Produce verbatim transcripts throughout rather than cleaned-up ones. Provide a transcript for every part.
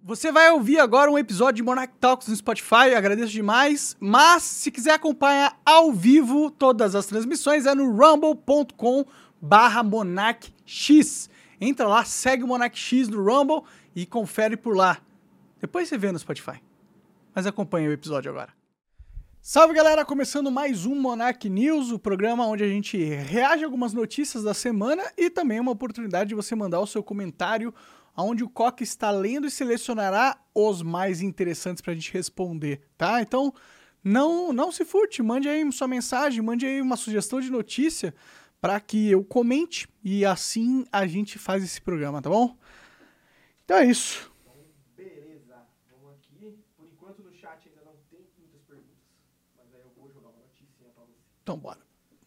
Você vai ouvir agora um episódio de Monarch Talks no Spotify, agradeço demais. Mas, se quiser acompanhar ao vivo todas as transmissões, é no rumble ponto com barra monarchx. Entra lá, segue o MonarchX no Rumble e confere por lá. Depois você vê no Spotify. Mas acompanha o episódio agora. Salve, galera! Começando mais um Monarch News, o programa onde a gente reage a algumas notícias da semana e também uma oportunidade de você mandar o seu comentário, onde o Coca está lendo e selecionará os mais interessantes para a gente responder, tá? Então, não, não se furte, mande aí sua mensagem, mande aí uma sugestão de notícia para que eu comente e assim a gente faz esse programa, tá bom? Então é isso. Beleza, vamos aqui. Por enquanto no chat ainda não tem muitas perguntas, mas aí eu vou jogar uma notícia para você. Então bora.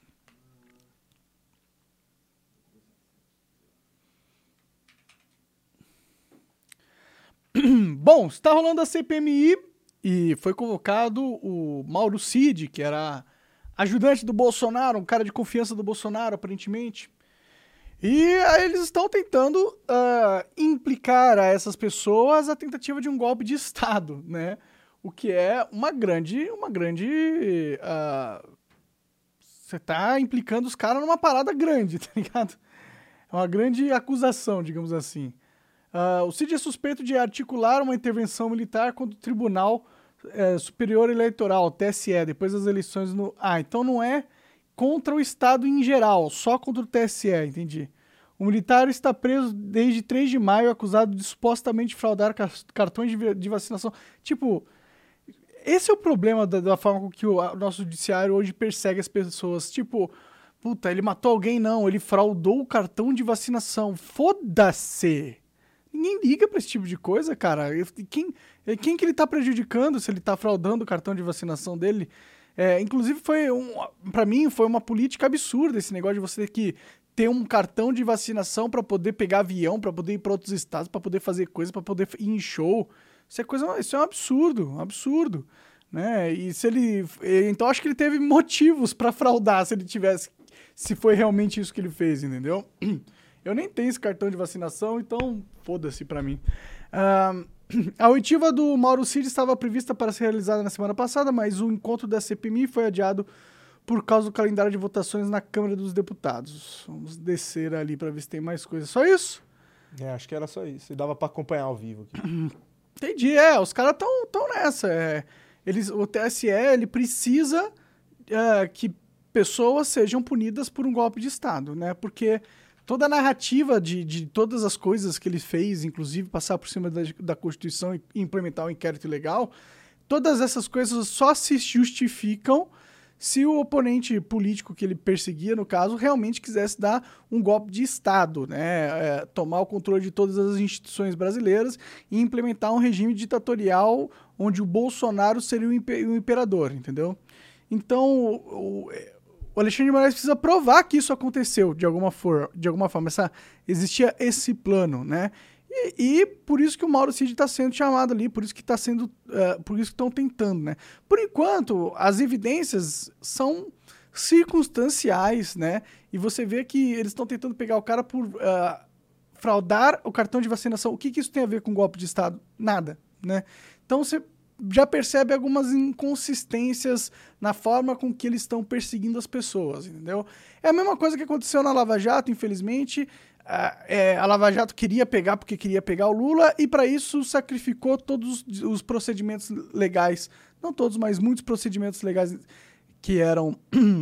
Bom, está rolando a C P M I e foi convocado o Mauro Cid, que era ajudante do Bolsonaro, um cara de confiança do Bolsonaro, aparentemente. E aí eles estão tentando uh, implicar a essas pessoas a tentativa de um golpe de Estado, né? O que é uma grande, uma grande... Uh, você tá implicando os caras numa parada grande, tá ligado? É uma grande acusação, digamos assim. Uh, o Cid é suspeito de articular uma intervenção militar contra o Tribunal uh, Superior Eleitoral, T S E, depois das eleições no... Ah, então não é contra o Estado em geral, só contra o T S E, entendi. O militar está preso desde três de maio, acusado de supostamente fraudar cartões de, de vacinação. Tipo, esse é o problema da, da forma com que o, o nosso judiciário hoje persegue as pessoas. Tipo, puta, ele matou alguém? Não, ele fraudou o cartão de vacinação. Foda-se! Ninguém liga pra esse tipo de coisa, cara. Quem, quem que ele tá prejudicando se ele tá fraudando o cartão de vacinação dele? É, inclusive, foi um, pra mim, foi uma política absurda esse negócio de você ter que ter um cartão de vacinação pra poder pegar avião, pra poder ir pra outros estados, pra poder fazer coisa, pra poder ir em show. Isso é, coisa, isso é um absurdo, um absurdo, né? E se ele... Então, acho que ele teve motivos pra fraudar se ele tivesse... Se foi realmente isso que ele fez, entendeu? Eu nem tenho esse cartão de vacinação, então foda-se pra mim. Uh, a oitiva do Mauro Cid estava prevista para ser realizada na semana passada, mas o encontro da C P M I foi adiado por causa do calendário de votações na Câmara dos Deputados. Vamos descer ali para ver se tem mais coisa. Só isso? É, acho que era só isso. E dava para acompanhar ao vivo aqui. Entendi, é. Os caras estão tão nessa. É, eles, o T S E ele precisa é, que pessoas sejam punidas por um golpe de Estado, né? Porque... toda a narrativa de, de todas as coisas que ele fez, inclusive passar por cima da, da Constituição e implementar um inquérito ilegal, todas essas coisas só se justificam se o oponente político que ele perseguia, no caso, realmente quisesse dar um golpe de Estado, né? É, tomar o controle de todas as instituições brasileiras e implementar um regime ditatorial onde o Bolsonaro seria o, imper- o imperador, entendeu? Então, o, o O Alexandre de Moraes precisa provar que isso aconteceu de alguma, for, de alguma forma. Essa, existia esse plano, né? E, e por isso que o Mauro Cid está sendo chamado ali, por isso que está sendo, uh, por isso que estão tentando, né? Por enquanto, as evidências são circunstanciais, né? E você vê que eles estão tentando pegar o cara por uh, fraudar o cartão de vacinação. O que, que isso tem a ver com golpe de Estado? Nada, né? Então você já percebe algumas inconsistências na forma com que eles estão perseguindo as pessoas, entendeu? É a mesma coisa que aconteceu na Lava Jato, infelizmente. A, é, a Lava Jato queria pegar porque queria pegar o Lula e, para isso, sacrificou todos os procedimentos legais. Não todos, mas muitos procedimentos legais que eram,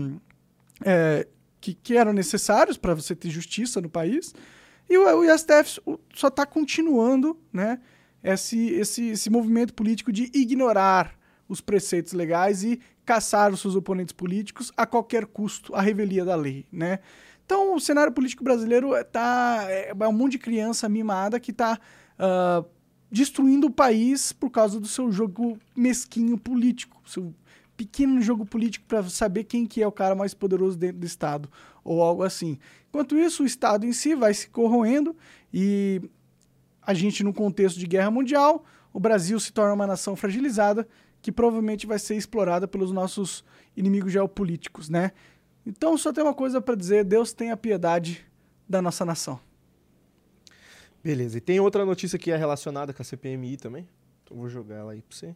é, que, que eram necessários para você ter justiça no país. E o, o S T F só está continuando, né? Esse, esse, esse movimento político de ignorar os preceitos legais e caçar os seus oponentes políticos a qualquer custo, à revelia da lei, né? Então, o cenário político brasileiro tá, é, é um monte de criança mimada que está uh, destruindo o país por causa do seu jogo mesquinho político, seu pequeno jogo político para saber quem que é o cara mais poderoso dentro do Estado, ou algo assim. Enquanto isso, o Estado em si vai se corroendo e... a gente, num contexto de guerra mundial, o Brasil se torna uma nação fragilizada que provavelmente vai ser explorada pelos nossos inimigos geopolíticos, né? Então, só tem uma coisa para dizer: Deus tenha piedade da nossa nação. Beleza, e tem outra notícia que é relacionada com a C P M I também? Então vou jogar ela aí pra você.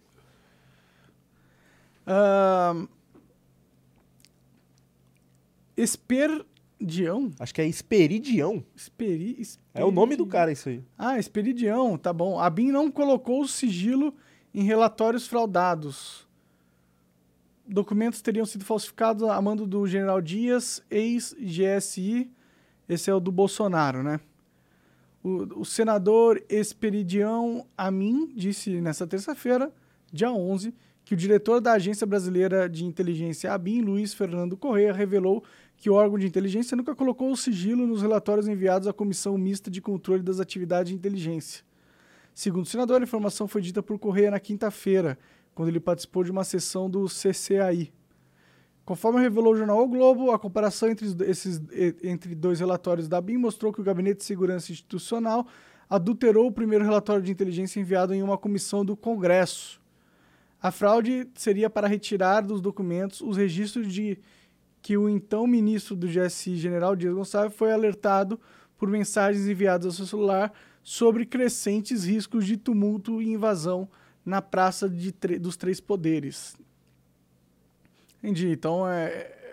Ahn, Esperdião? Acho que é Esperidião. Esperi, Esperi... É o nome do cara isso aí. Ah, Esperidião, tá bom. A BIM não colocou o sigilo em relatórios fraudados. Documentos teriam sido falsificados a mando do general Dias, ex-G S I. Esse é o do Bolsonaro, né? O, o senador Esperidião Amin disse nessa terça-feira, dia onze, que o diretor da Agência Brasileira de Inteligência, ABIN, Luiz Fernando Corrêa, revelou que o órgão de inteligência nunca colocou o sigilo nos relatórios enviados à Comissão Mista de Controle das Atividades de Inteligência. Segundo o senador, a informação foi dita por Corrêa na quinta-feira, quando ele participou de uma sessão do C C A I. Conforme revelou o jornal O Globo, a comparação entre, esses, entre dois relatórios da ABIN mostrou que o Gabinete de Segurança Institucional adulterou o primeiro relatório de inteligência enviado em uma comissão do Congresso. A fraude seria para retirar dos documentos os registros de que o então ministro do G S I, general Dias Gonçalves, foi alertado por mensagens enviadas ao seu celular sobre crescentes riscos de tumulto e invasão na Praça de, dos Três Poderes. Entendi. Então, é,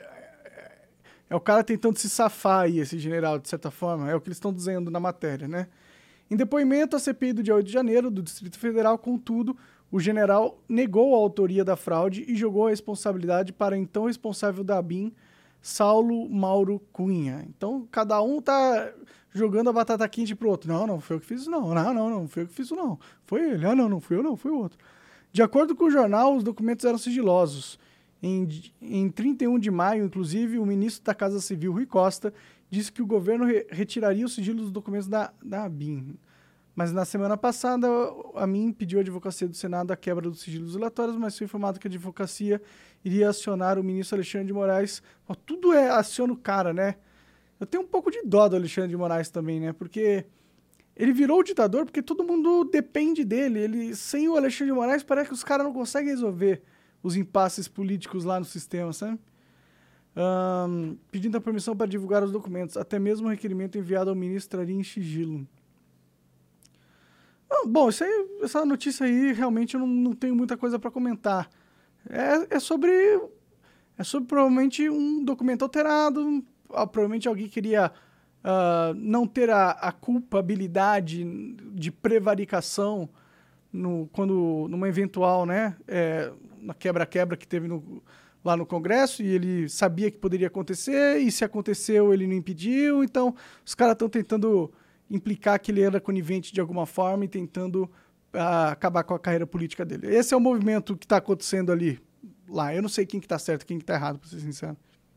é, é o cara tentando se safar aí, esse general, de certa forma. É o que eles estão dizendo na matéria, né? Em depoimento à C P I do dia oito de janeiro, do Distrito Federal, contudo, o general negou a autoria da fraude e jogou a responsabilidade para o então responsável da ABIN, Saulo Mauro Cunha. Então, cada um tá jogando a batata quente pro outro. Não, não foi eu que fiz isso, não. Não, não, não foi eu que fiz isso, não. Foi ele. Ah, não, não fui eu, não. Foi o outro. De acordo com o jornal, os documentos eram sigilosos. Em, em trinta e um de maio, inclusive, o ministro da Casa Civil, Rui Costa, disse que o governo re retiraria o sigilo dos documentos da, da ABIN. Mas na semana passada, a ABIN pediu à Advocacia do Senado a quebra dos sigilos relatórios, mas foi informado que a Advocacia iria acionar o ministro Alexandre de Moraes. Ó, tudo é aciona o cara, né? Eu tenho um pouco de dó do Alexandre de Moraes também, né? Porque ele virou o ditador porque todo mundo depende dele. Ele, sem o Alexandre de Moraes, parece que os caras não conseguem resolver os impasses políticos lá no sistema, sabe? Um, pedindo a permissão para divulgar os documentos. Até mesmo o requerimento enviado ao ministro estaria em sigilo. Ah, bom, isso aí, essa notícia aí, realmente eu não, não tenho muita coisa para comentar. É, é sobre... É sobre, provavelmente, um documento alterado. Ah, provavelmente alguém queria uh, não ter a, a culpabilidade de prevaricação no, quando, numa eventual, né... É, na quebra-quebra que teve no, lá no Congresso, e ele sabia que poderia acontecer, e se aconteceu, ele não impediu. Então, os caras estão tentando implicar que ele era conivente de alguma forma e tentando uh, acabar com a carreira política dele. Esse é o movimento que está acontecendo ali, lá. Eu não sei quem que tá certo, quem que tá errado, para ser sincero.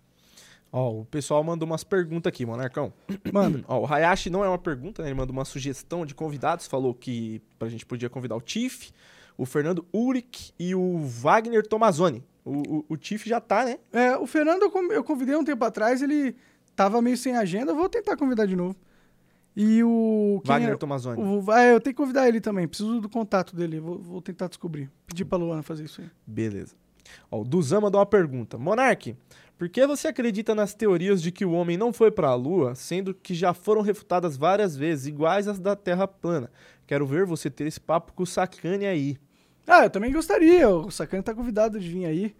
Ó, o pessoal mandou umas perguntas aqui, Monarcão. Manda. Ó, o Hayashi não é uma pergunta, né? Ele mandou uma sugestão de convidados, falou que a gente podia convidar o Tiff, o Fernando Uric e o Wagner Tomazoni. O, o, o Tiff já tá, né? É, o Fernando eu convidei um tempo atrás, ele tava meio sem agenda, vou tentar convidar de novo. E o... Wagner é? Tomazoni. O, é, eu tenho que convidar ele também, preciso do contato dele, vou, vou tentar descobrir. Pedir pra Luana fazer isso aí. Beleza. Ó, o Duzan mandou uma pergunta. Monark, por que você acredita nas teorias de que o homem não foi para a Lua, sendo que já foram refutadas várias vezes, iguais às da Terra plana? Quero ver você ter esse papo com o Sacane aí. Ah, eu também gostaria. O Sacane tá convidado de vir aí.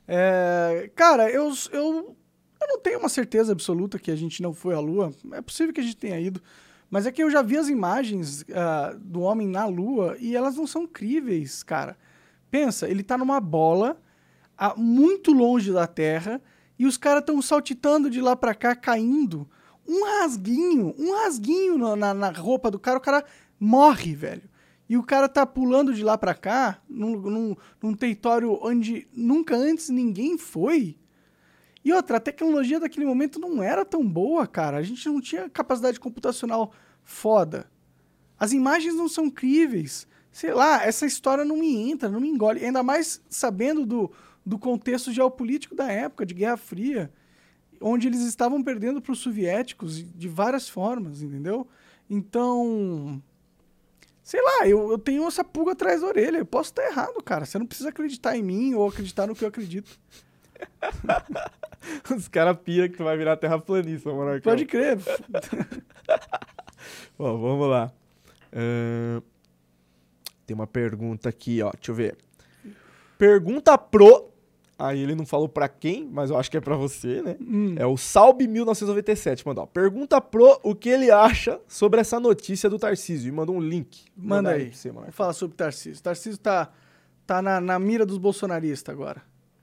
É, cara, eu, eu, eu não tenho uma certeza absoluta que a gente não foi à Lua. É possível que a gente tenha ido. Mas é que eu já vi as imagens uh, do homem na Lua e elas não são críveis, cara. Pensa, ele tá numa bola a, muito longe da Terra e os caras estão saltitando de lá pra cá, caindo. Um rasguinho, um rasguinho na, na, na roupa do cara, o cara morre, velho. E o cara tá pulando de lá pra cá, num, num, num território onde nunca antes ninguém foi. E outra, a tecnologia daquele momento não era tão boa, cara. A gente não tinha capacidade computacional foda. As imagens não são críveis. Sei lá, essa história não me entra, não me engole. Ainda mais sabendo do, do contexto geopolítico da época, de Guerra Fria, onde eles estavam perdendo para os soviéticos de várias formas, entendeu? Então... Sei lá, eu, eu tenho essa pulga atrás da orelha. Eu posso estar errado, cara. Você não precisa acreditar em mim ou acreditar no que eu acredito. Os caras pia que tu vai virar terraplanista, Monarcão. Pode crer. Bom, vamos lá. Ahn, tem uma pergunta aqui, ó. Deixa eu ver. Pergunta pro... Aí ele não falou pra quem, mas eu acho que é pra você, né? Hum. É o Salbe mil novecentos e noventa e sete. Mandou, ó, pergunta pro o que ele acha sobre essa notícia do Tarcísio. E mandou um link. Vou Manda mandar aí. pra você, mano. Vamos falar sobre o Tarcísio. Tarcísio tá, tá na, na mira dos bolsonaristas agora.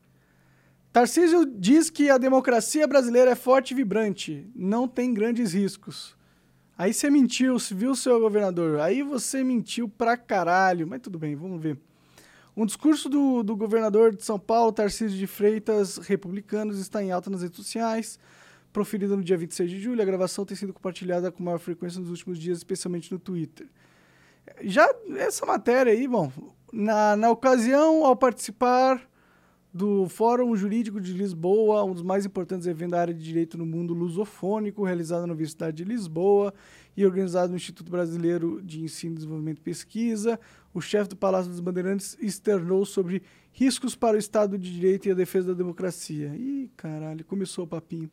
Tarcísio diz que a democracia brasileira é forte e vibrante. Não tem grandes riscos. Aí você mentiu, viu, seu governador? Aí você mentiu pra caralho. Mas tudo bem, vamos ver. Um discurso do, do governador de São Paulo, Tarcísio de Freitas, republicanos, está em alta nas redes sociais. Proferida no dia vinte e seis de julho, a gravação tem sido compartilhada com maior frequência nos últimos dias, especialmente no Twitter. Já essa matéria aí, bom, na, na ocasião, ao participar do Fórum Jurídico de Lisboa, um dos mais importantes eventos da área de direito no mundo lusofônico, realizado na Universidade de Lisboa e organizado no Instituto Brasileiro de Ensino, Desenvolvimento e Pesquisa, o chefe do Palácio dos Bandeirantes externou sobre riscos para o Estado de Direito e a defesa da democracia. Ih, caralho, começou o papinho.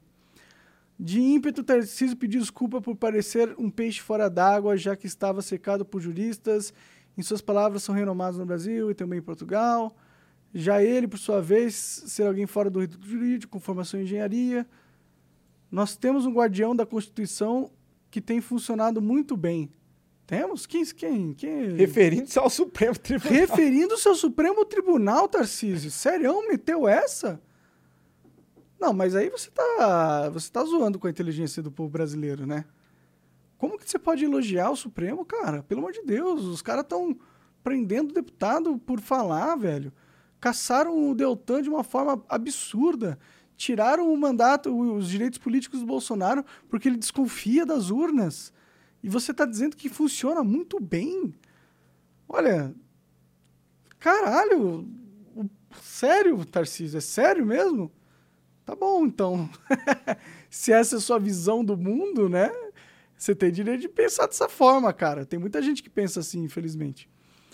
De ímpeto, Tarcísio pediu desculpa por parecer um peixe fora d'água, já que estava cercado por juristas. Em suas palavras, são renomados no Brasil e também em Portugal. Já ele, por sua vez, ser alguém fora do rito jurídico, com formação em engenharia. Nós temos um guardião da Constituição que tem funcionado muito bem. Temos? Quem? Quem? quem? Referindo-se ao Supremo Tribunal. Referindo-se ao Supremo Tribunal, Tarcísio. Sério, meteu essa? Não, mas aí você tá, você tá zoando com a inteligência do povo brasileiro, né? Como que você pode elogiar o Supremo, cara? Pelo amor de Deus, os caras estão prendendo o deputado por falar, velho. Caçaram o Deltan de uma forma absurda. Tiraram o mandato, os direitos políticos do Bolsonaro porque ele desconfia das urnas. E você está dizendo que funciona muito bem. Olha, caralho, sério, Tarcísio, é sério mesmo? Tá bom, então. Se essa é a sua visão do mundo, né? Você tem direito de pensar dessa forma, cara. Tem muita gente que pensa assim, infelizmente.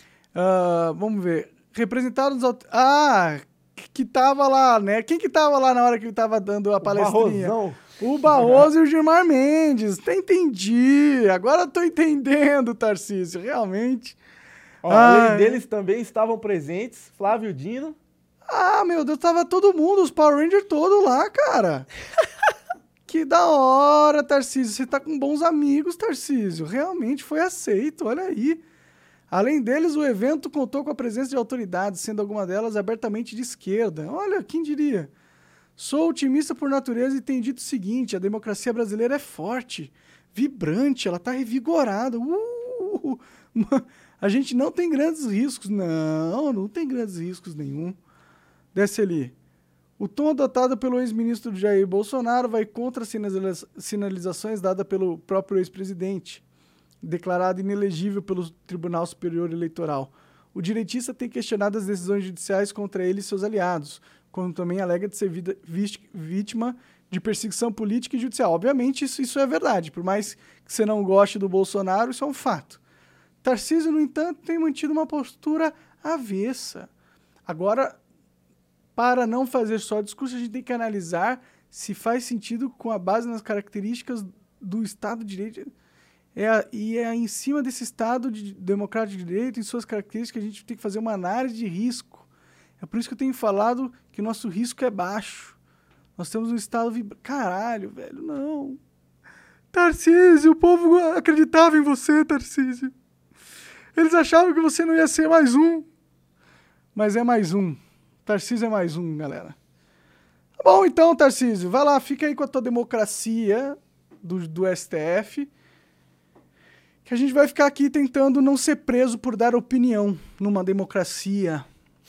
Uh, vamos ver. Representados... Ah, que tava lá, né? Quem que tava lá na hora que ele tava dando a palestrinha? Barrosão. O Barroso e o Gilmar Mendes. Entendi. Agora eu tô entendendo, Tarcísio. Realmente. Ó, além deles também estavam presentes Flávio Dino. Ah, meu Deus, tava todo mundo, os Power Rangers todos lá, cara. Que da hora, Tarcísio. Você tá com bons amigos, Tarcísio. Realmente foi aceito, olha aí. Além deles, o evento contou com a presença de autoridades, sendo alguma delas abertamente de esquerda. Olha, quem diria? Sou otimista por natureza e tenho dito o seguinte, a democracia brasileira é forte, vibrante, ela está revigorada. Uh, a gente não tem grandes riscos. Não, não tem grandes riscos nenhum. Desce ali. O tom adotado pelo ex-ministro Jair Bolsonaro vai contra as sinalizações dadas pelo próprio ex-presidente, declarado inelegível pelo Tribunal Superior Eleitoral. O direitista tem questionado as decisões judiciais contra ele e seus aliados, como também alega de ser vida, vítima de perseguição política e judicial. Obviamente, isso, isso é verdade. Por mais que você não goste do Bolsonaro, isso é um fato. Tarcísio, no entanto, tem mantido uma postura avessa. Agora, para não fazer só discurso, a gente tem que analisar se faz sentido com a base nas características do Estado de Direito. É a, e é em cima desse Estado de democrático de direito, em suas características, a gente tem que fazer uma análise de risco. É por isso que eu tenho falado que o nosso risco é baixo. Nós temos um Estado... Vibra... Caralho, velho, não. Tarcísio, o povo acreditava em você, Tarcísio. Eles achavam que você não ia ser mais um. Mas é mais um. Tarcísio é mais um, galera. Tá bom, então, Tarcísio, vai lá, fica aí com a tua democracia do, do S T F, que a gente vai ficar aqui tentando não ser preso por dar opinião numa democracia.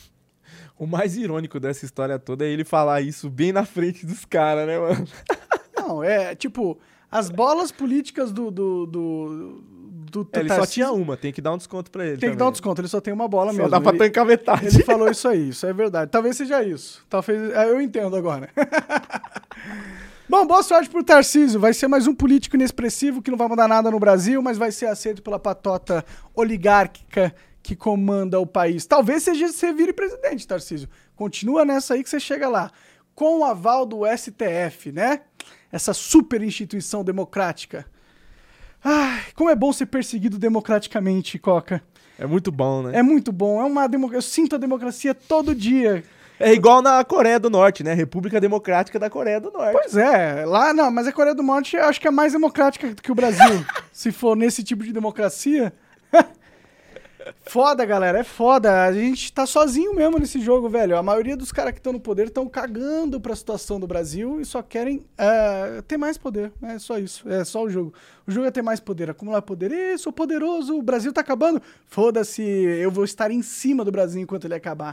O mais irônico dessa história toda é ele falar isso bem na frente dos caras, né, mano? Não, é, tipo, as bolas políticas do... do, do, do é, ele Tarcísio, só tinha uma, tem que dar um desconto pra ele Tem também. que dar um desconto, ele só tem uma bola só mesmo. dá pra ele, tancar metade. Ele falou isso aí, isso é verdade. Talvez seja isso. Talvez, eu entendo agora. Bom, boa sorte pro Tarcísio. Vai ser mais um político inexpressivo que não vai mudar nada no Brasil, mas vai ser aceito pela patota oligárquica que comanda o país. Talvez seja você vire presidente, Tarcísio. Continua nessa aí que você chega lá. Com o aval do S T F, né? Essa super instituição democrática. Ai, como é bom ser perseguido democraticamente, Coca. É muito bom, né? É muito bom. É uma democ... Eu sinto a democracia todo dia. É igual na Coreia do Norte, né? República Democrática da Coreia do Norte. Pois é. Lá, não, mas a Coreia do Norte eu acho que é mais democrática que o Brasil. Se for nesse tipo de democracia. Foda, galera. É foda. A gente tá sozinho mesmo nesse jogo, velho. A maioria dos caras que estão no poder estão cagando pra situação do Brasil e só querem uh, ter mais poder. É só isso. É só o jogo. O jogo é ter mais poder, acumular poder. Ih, sou poderoso, o Brasil tá acabando. Foda-se, eu vou estar em cima do Brasil enquanto ele acabar.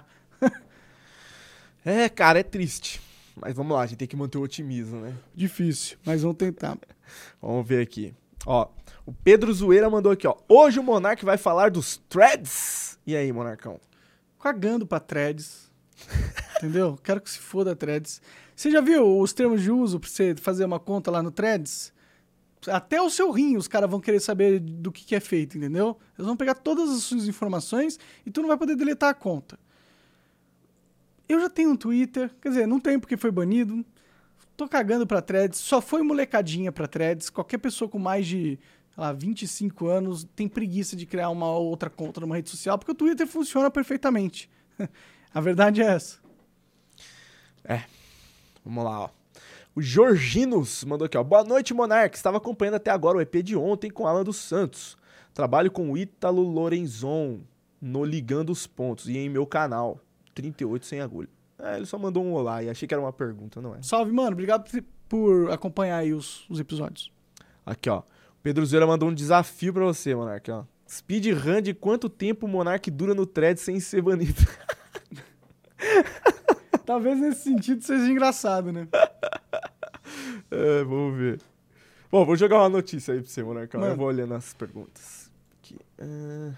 É, cara, é triste. Mas vamos lá, a gente tem que manter o otimismo, né? Difícil, mas vamos tentar. Vamos ver aqui. Ó, o Pedro Zoeira mandou aqui, ó. Hoje o Monark vai falar dos threads. E aí, Monarcão? Cagando pra threads. Entendeu? Quero que se foda threads. Você já viu os termos de uso pra você fazer uma conta lá no threads? Até o seu rim os caras vão querer saber do que, que é feito, entendeu? Eles vão pegar todas as suas informações e tu não vai poder deletar a conta. Eu já tenho um Twitter, quer dizer, não tenho porque foi banido. Tô cagando pra threads, só foi molecadinha pra threads. Qualquer pessoa com mais de sei lá, vinte e cinco anos tem preguiça de criar uma outra conta numa rede social, porque o Twitter funciona perfeitamente. A verdade é essa. É, vamos lá, ó. O Jorginos mandou aqui, ó. Boa noite, Monark. Estava acompanhando até agora o E P de ontem com Alan dos Santos. Trabalho com o Ítalo Lorenzon no Ligando os Pontos e em meu canal. trinta e oito sem agulha. É, ele só mandou um olá e achei que era uma pergunta, não é? Salve, mano. Obrigado por acompanhar aí os, os episódios. Aqui, ó. O Pedro Zeira mandou um desafio pra você, Monark, ó. Speedrun de quanto tempo o Monark dura no thread sem ser banido? Talvez nesse sentido seja engraçado, né? É, vamos ver. Bom, vou jogar uma notícia aí pra você, Monark. Mano. Eu vou olhando as perguntas. Aqui. Uh...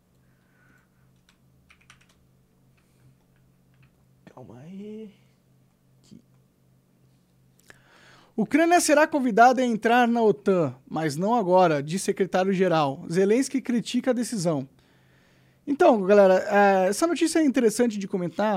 Calma aí. Aqui. Ucrânia será convidada a entrar na OTAN, mas não agora, diz secretário-geral. Zelensky critica a decisão. Então, galera, essa notícia é interessante de comentar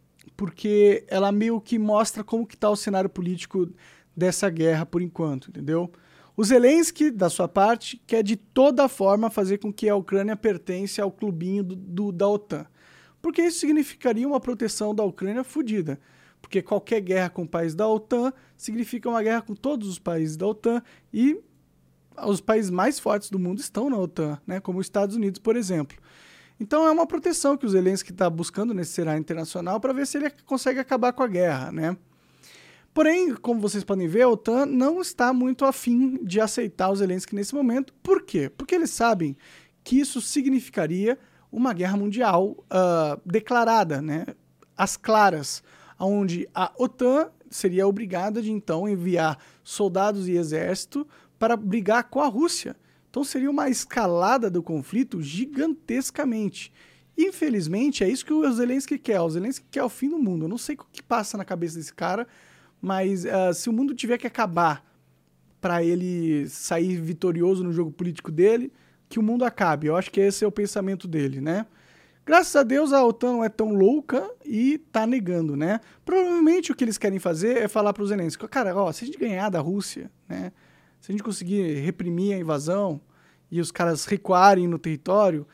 porque ela meio que mostra como que tá o cenário político dessa guerra por enquanto, entendeu? O Zelensky, da sua parte, quer de toda forma fazer com que a Ucrânia pertença ao clubinho do, do, da OTAN. Porque isso significaria uma proteção da Ucrânia fodida. Porque qualquer guerra com o país da OTAN significa uma guerra com todos os países da OTAN e os países mais fortes do mundo estão na OTAN, né? Como os Estados Unidos, por exemplo. Então é uma proteção que o Zelensky está buscando nesse cenário internacional para ver se ele consegue acabar com a guerra, né? Porém, como vocês podem ver, a OTAN não está muito afim de aceitar o Zelensky nesse momento. Por quê? Porque eles sabem que isso significaria uma guerra mundial uh, declarada, né? Às claras, onde a OTAN seria obrigada de, então, enviar soldados e exército para brigar com a Rússia. Então seria uma escalada do conflito gigantescamente. Infelizmente, é isso que o Zelensky quer. O Zelensky quer o fim do mundo. Eu não sei o que passa na cabeça desse cara, mas uh, se o mundo tiver que acabar para ele sair vitorioso no jogo político dele, que o mundo acabe. Eu acho que esse é o pensamento dele, né? Graças a Deus a OTAN não é tão louca e tá negando, né? Provavelmente o que eles querem fazer é falar pro Zelensky, cara, ó, se a gente ganhar da Rússia, né? Se a gente conseguir reprimir a invasão e os caras recuarem no território,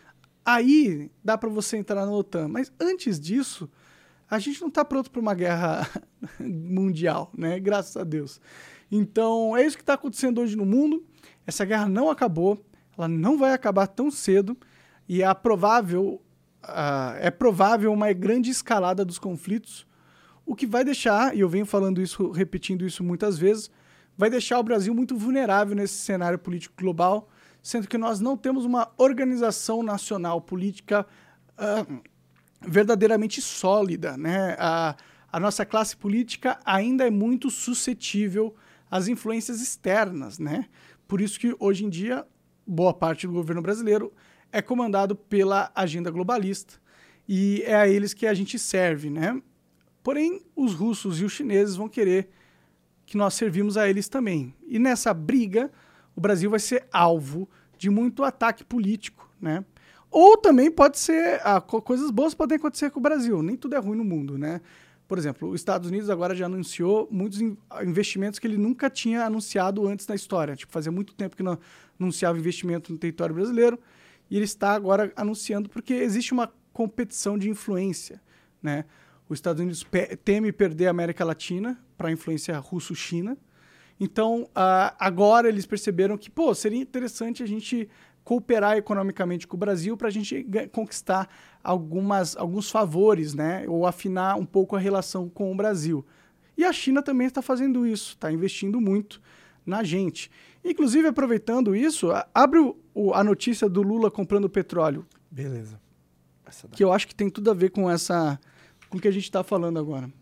aí dá para você entrar na OTAN. Mas antes disso, a gente não está pronto para uma guerra mundial, né? Graças a Deus. Então, é isso que está acontecendo hoje no mundo. Essa guerra não acabou, ela não vai acabar tão cedo e é provável, uh, é provável uma grande escalada dos conflitos, o que vai deixar, e eu venho falando isso, repetindo isso muitas vezes, vai deixar o Brasil muito vulnerável nesse cenário político global, sendo que nós não temos uma organização nacional política uh, verdadeiramente sólida, né? A, a nossa classe política ainda é muito suscetível às influências externas, né? Por isso que, hoje em dia, boa parte do governo brasileiro é comandado pela agenda globalista e é a eles que a gente serve, né? Porém, os russos e os chineses vão querer que nós servimos a eles também. E nessa briga, o Brasil vai ser alvo de muito ataque político, né? Ou também pode ser... Ah, coisas boas podem acontecer com o Brasil. Nem tudo é ruim no mundo, né? Por exemplo, os Estados Unidos agora já anunciou muitos investimentos que ele nunca tinha anunciado antes na história. Tipo, fazia muito tempo que não anunciava investimento no território brasileiro e ele está agora anunciando porque existe uma competição de influência, né? Os Estados Unidos pe- teme perder a América Latina para a influência russo-china. Então, uh, agora eles perceberam que, pô, seria interessante a gente cooperar economicamente com o Brasil para a gente conquistar algumas, alguns favores, né? Ou afinar um pouco a relação com o Brasil. E a China também está fazendo isso, está investindo muito na gente. Inclusive, aproveitando isso, a- abre o, o- a notícia do Lula comprando petróleo, Beleza. Essa daqui. que eu acho que tem tudo a ver com essa, com o que a gente está falando agora.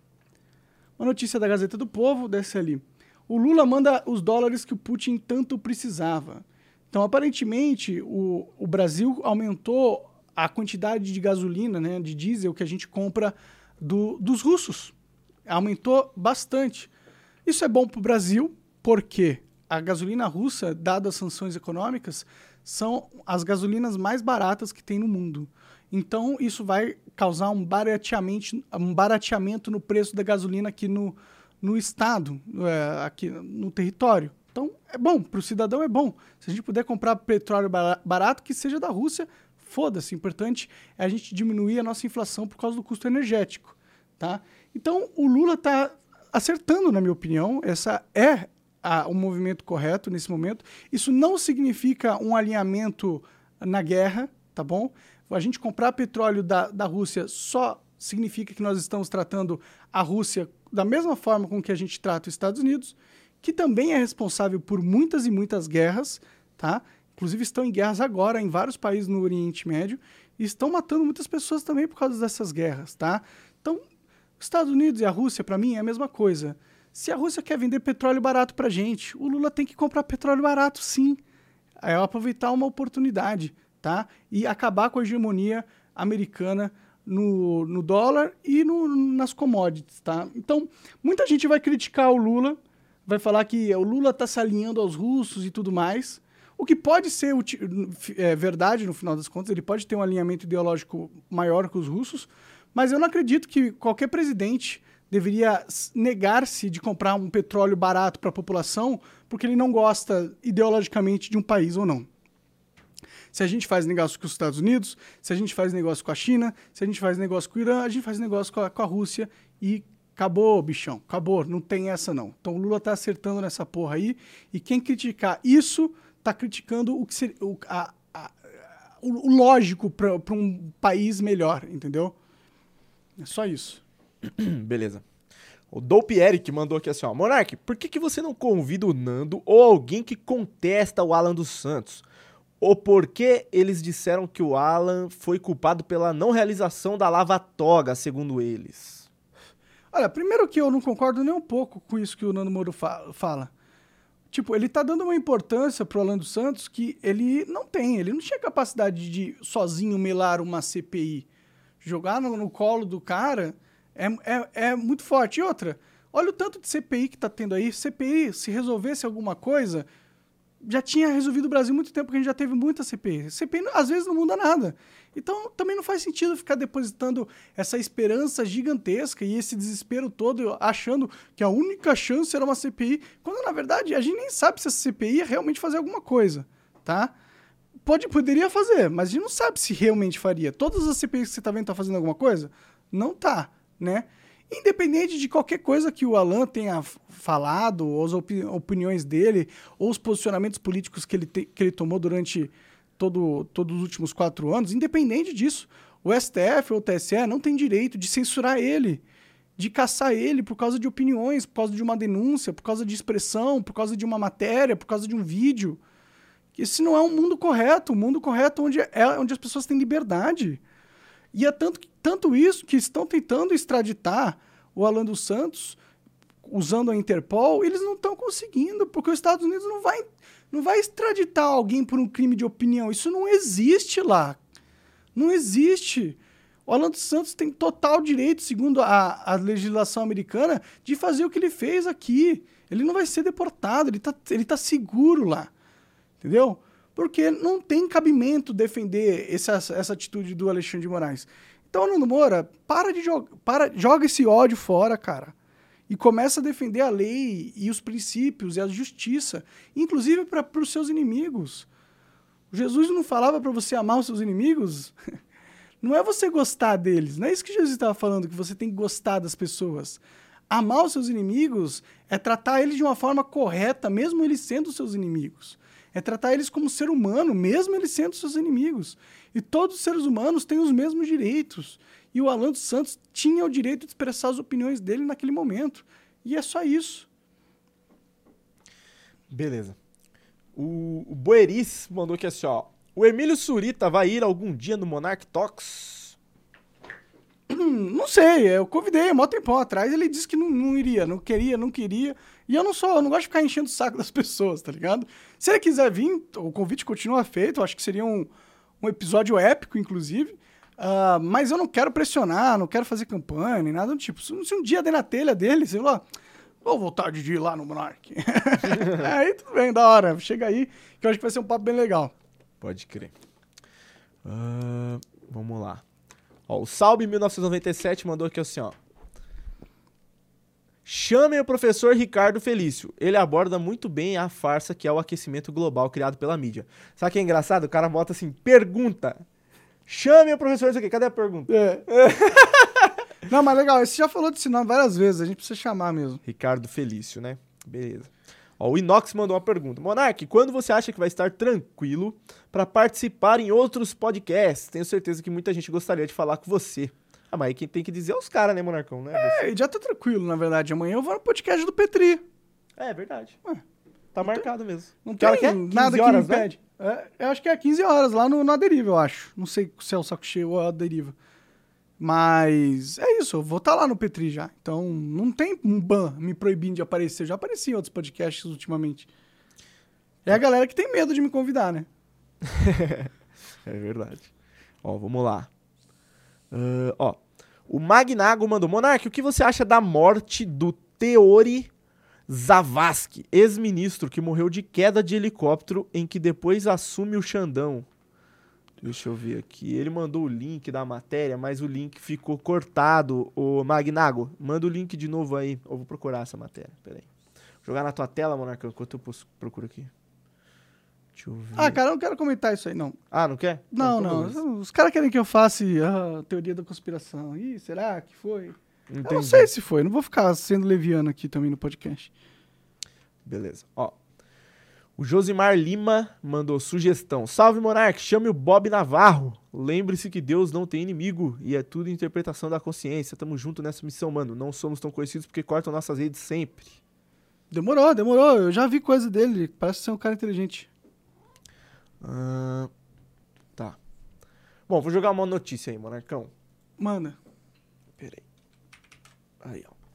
Uma notícia da Gazeta do Povo, desce ali. O Lula manda os dólares que o Putin tanto precisava. Então, aparentemente, o, o Brasil aumentou a quantidade de gasolina, né, de diesel que a gente compra do, dos russos. Aumentou bastante. Isso é bom para o Brasil, porque a gasolina russa, dadas as sanções econômicas, são as gasolinas mais baratas que tem no mundo. Então, isso vai causar um barateamento, um barateamento no preço da gasolina aqui no, no estado, é, aqui no território. Então, é bom, para o cidadão é bom. Se a gente puder comprar petróleo barato, que seja da Rússia, foda-se. O importante é a gente diminuir a nossa inflação por causa do custo energético, tá? Então, o Lula está acertando, na minha opinião. Essa é a, o movimento correto nesse momento. Isso não significa um alinhamento na guerra, tá bom? A gente comprar petróleo da, da Rússia só significa que nós estamos tratando a Rússia da mesma forma com que a gente trata os Estados Unidos, que também é responsável por muitas e muitas guerras, tá? Inclusive estão em guerras agora em vários países no Oriente Médio e estão matando muitas pessoas também por causa dessas guerras, tá? Então, os Estados Unidos e a Rússia, para mim, é a mesma coisa. Se a Rússia quer vender petróleo barato pra gente, o Lula tem que comprar petróleo barato, sim. É aproveitar uma oportunidade, tá? E acabar com a hegemonia americana no, no dólar e no, nas commodities, tá? Então, muita gente vai criticar o Lula, vai falar que o Lula está se alinhando aos russos e tudo mais, o que pode ser é, verdade no final das contas, ele pode ter um alinhamento ideológico maior que os russos, mas eu não acredito que qualquer presidente deveria negar-se de comprar um petróleo barato para a população porque ele não gosta ideologicamente de um país ou não. Se a gente faz negócio com os Estados Unidos, se a gente faz negócio com a China, se a gente faz negócio com o Irã, a gente faz negócio com a, com a Rússia e acabou, bichão, acabou, não tem essa não. Então o Lula tá acertando nessa porra aí, e quem criticar isso tá criticando o que seria o, a, a, o, o lógico para um país melhor, entendeu? É só isso. Beleza. O Dope Eric mandou aqui assim, ó. Monark, por que, que você não convida o Nando ou alguém que contesta o Alan dos Santos? Ou por que eles disseram que o Alan foi culpado pela não realização da lava-toga, segundo eles? Olha, primeiro que eu não concordo nem um pouco com isso que o Nando Moro fa- fala. Tipo, ele tá dando uma importância pro Alan dos Santos que ele não tem. Ele não tinha capacidade de sozinho melar uma C P I. Jogar no, no colo do cara é, é, é muito forte. E outra, olha o tanto de C P I que tá tendo aí. C P I, se resolvesse alguma coisa, já tinha resolvido o Brasil há muito tempo, porque a gente já teve muita C P I. C P I, às vezes, não muda nada. Então, também não faz sentido ficar depositando essa esperança gigantesca e esse desespero todo, achando que a única chance era uma C P I, quando, na verdade, a gente nem sabe se essa C P I ia realmente fazer alguma coisa, tá? Pode, poderia fazer, mas a gente não sabe se realmente faria. Todas as C P Is que você tá vendo tá fazendo alguma coisa? Não tá, né? Independente de qualquer coisa que o Alan tenha falado, ou as opi- opiniões dele, ou os posicionamentos políticos que ele, te- que ele tomou durante todo, todos os últimos quatro anos, independente disso, o S T F ou o T S E não tem direito de censurar ele, de caçar ele por causa de opiniões, por causa de uma denúncia, por causa de expressão, por causa de uma matéria, por causa de um vídeo. Esse não é um mundo correto, um mundo correto onde, é, onde as pessoas têm liberdade. E é tanto, tanto isso que estão tentando extraditar o Alan dos Santos usando a Interpol, eles não estão conseguindo, porque os Estados Unidos não vai, não vai extraditar alguém por um crime de opinião. Isso não existe lá. Não existe. O Alan dos Santos tem total direito, segundo a, a legislação americana, de fazer o que ele fez aqui. Ele não vai ser deportado, ele está ele tá seguro lá. Entendeu? porque não tem cabimento defender essa, essa atitude do Alexandre de Moraes. Então, Nando Moura, para de jogar, para, joga esse ódio fora, cara. E começa a defender a lei e os princípios e a justiça, inclusive para os seus inimigos. Jesus não falava para você amar os seus inimigos? Não é você gostar deles, não é isso que Jesus estava falando, que você tem que gostar das pessoas. Amar os seus inimigos é tratar eles de uma forma correta, mesmo eles sendo seus inimigos. É tratar eles como ser humano, mesmo eles sendo seus inimigos. E todos os seres humanos têm os mesmos direitos. E o Alan dos Santos tinha o direito de expressar as opiniões dele naquele momento. E é só isso. Beleza. O, o Boeris mandou aqui assim, ó. O Emílio Surita vai ir algum dia no Monarch Talks? Hum, não sei, eu convidei há mó tempão atrás, ele disse que não, não iria, não queria, não queria. E eu não sou, eu não gosto de ficar enchendo o saco das pessoas, tá ligado? Se ele quiser vir, o convite continua feito, eu acho que seria um, um episódio épico, inclusive. Uh, mas eu não quero pressionar, não quero fazer campanha, nem nada do tipo. Se, se um dia der na telha dele, sei lá, vou voltar de ir lá no Monarch. Aí tudo bem, da hora. Chega aí, que eu acho que vai ser um papo bem legal. Pode crer. Uh, vamos lá. Ó, o Salve mil novecentos e noventa e sete mandou aqui assim, ó. Chamem o professor Ricardo Felício. Ele aborda muito bem a farsa que é o aquecimento global criado pela mídia. Sabe o que é engraçado? O cara bota assim, pergunta. Chame o professor isso aqui. Cadê a pergunta? É. Não, mas legal. Você já falou desse nome várias vezes. A gente precisa chamar mesmo. Ricardo Felício, né? Beleza. Ó, o Inox mandou uma pergunta. Monark, quando você acha que vai estar tranquilo para participar em outros podcasts? Tenho certeza que muita gente gostaria de falar com você. Ah, mas aí quem tem que dizer é os caras, né, Monarcão? Né? É, já tá tranquilo, na verdade. Amanhã eu vou no podcast do Petri. É, verdade. Ué, tá não marcado tem, mesmo. Não tem que é? nada horas, que me impede. Né? É, eu acho que é quinze horas, lá no, na Deriva, eu acho. Não sei se é o Saco Cheio ou a Deriva. Mas é isso, eu vou estar lá no Petri já. Então não tem um ban me proibindo de aparecer. Eu já apareci em outros podcasts ultimamente. É a galera que tem medo de me convidar, né? É verdade. Ó, vamos lá. Uh, ó, o Magnago mandou: Monark, o que você acha da morte do Teori Zavascki, ex-ministro que morreu de queda de helicóptero em que depois assume o Xandão? Deixa eu ver aqui. Ele mandou o link da matéria, mas o link ficou cortado. O Magnago, manda o link de novo aí. Eu vou procurar essa matéria. Pera aí. Vou jogar na tua tela, Monarca, enquanto eu procuro aqui. Deixa eu ver. Ah, cara, eu não quero comentar isso aí, não. Ah, não quer? Não, não. não. Os caras querem que eu faça a teoria da conspiração. Ih, será que foi? Entendi. Eu não sei se foi. Não vou ficar sendo leviano aqui também no podcast. Beleza. Ó. O Josimar Lima mandou sugestão. Salve, Monark, chame o Bob Navarro. Lembre-se que Deus não tem inimigo e é tudo interpretação da consciência. Tamo junto nessa missão, mano. Não somos tão conhecidos porque cortam nossas redes sempre. Demorou, demorou. Eu já vi coisa dele. Parece ser um cara inteligente. Uh, tá. Bom, vou jogar uma notícia aí, Monarcão. Manda. Pera aí. Aí, ó.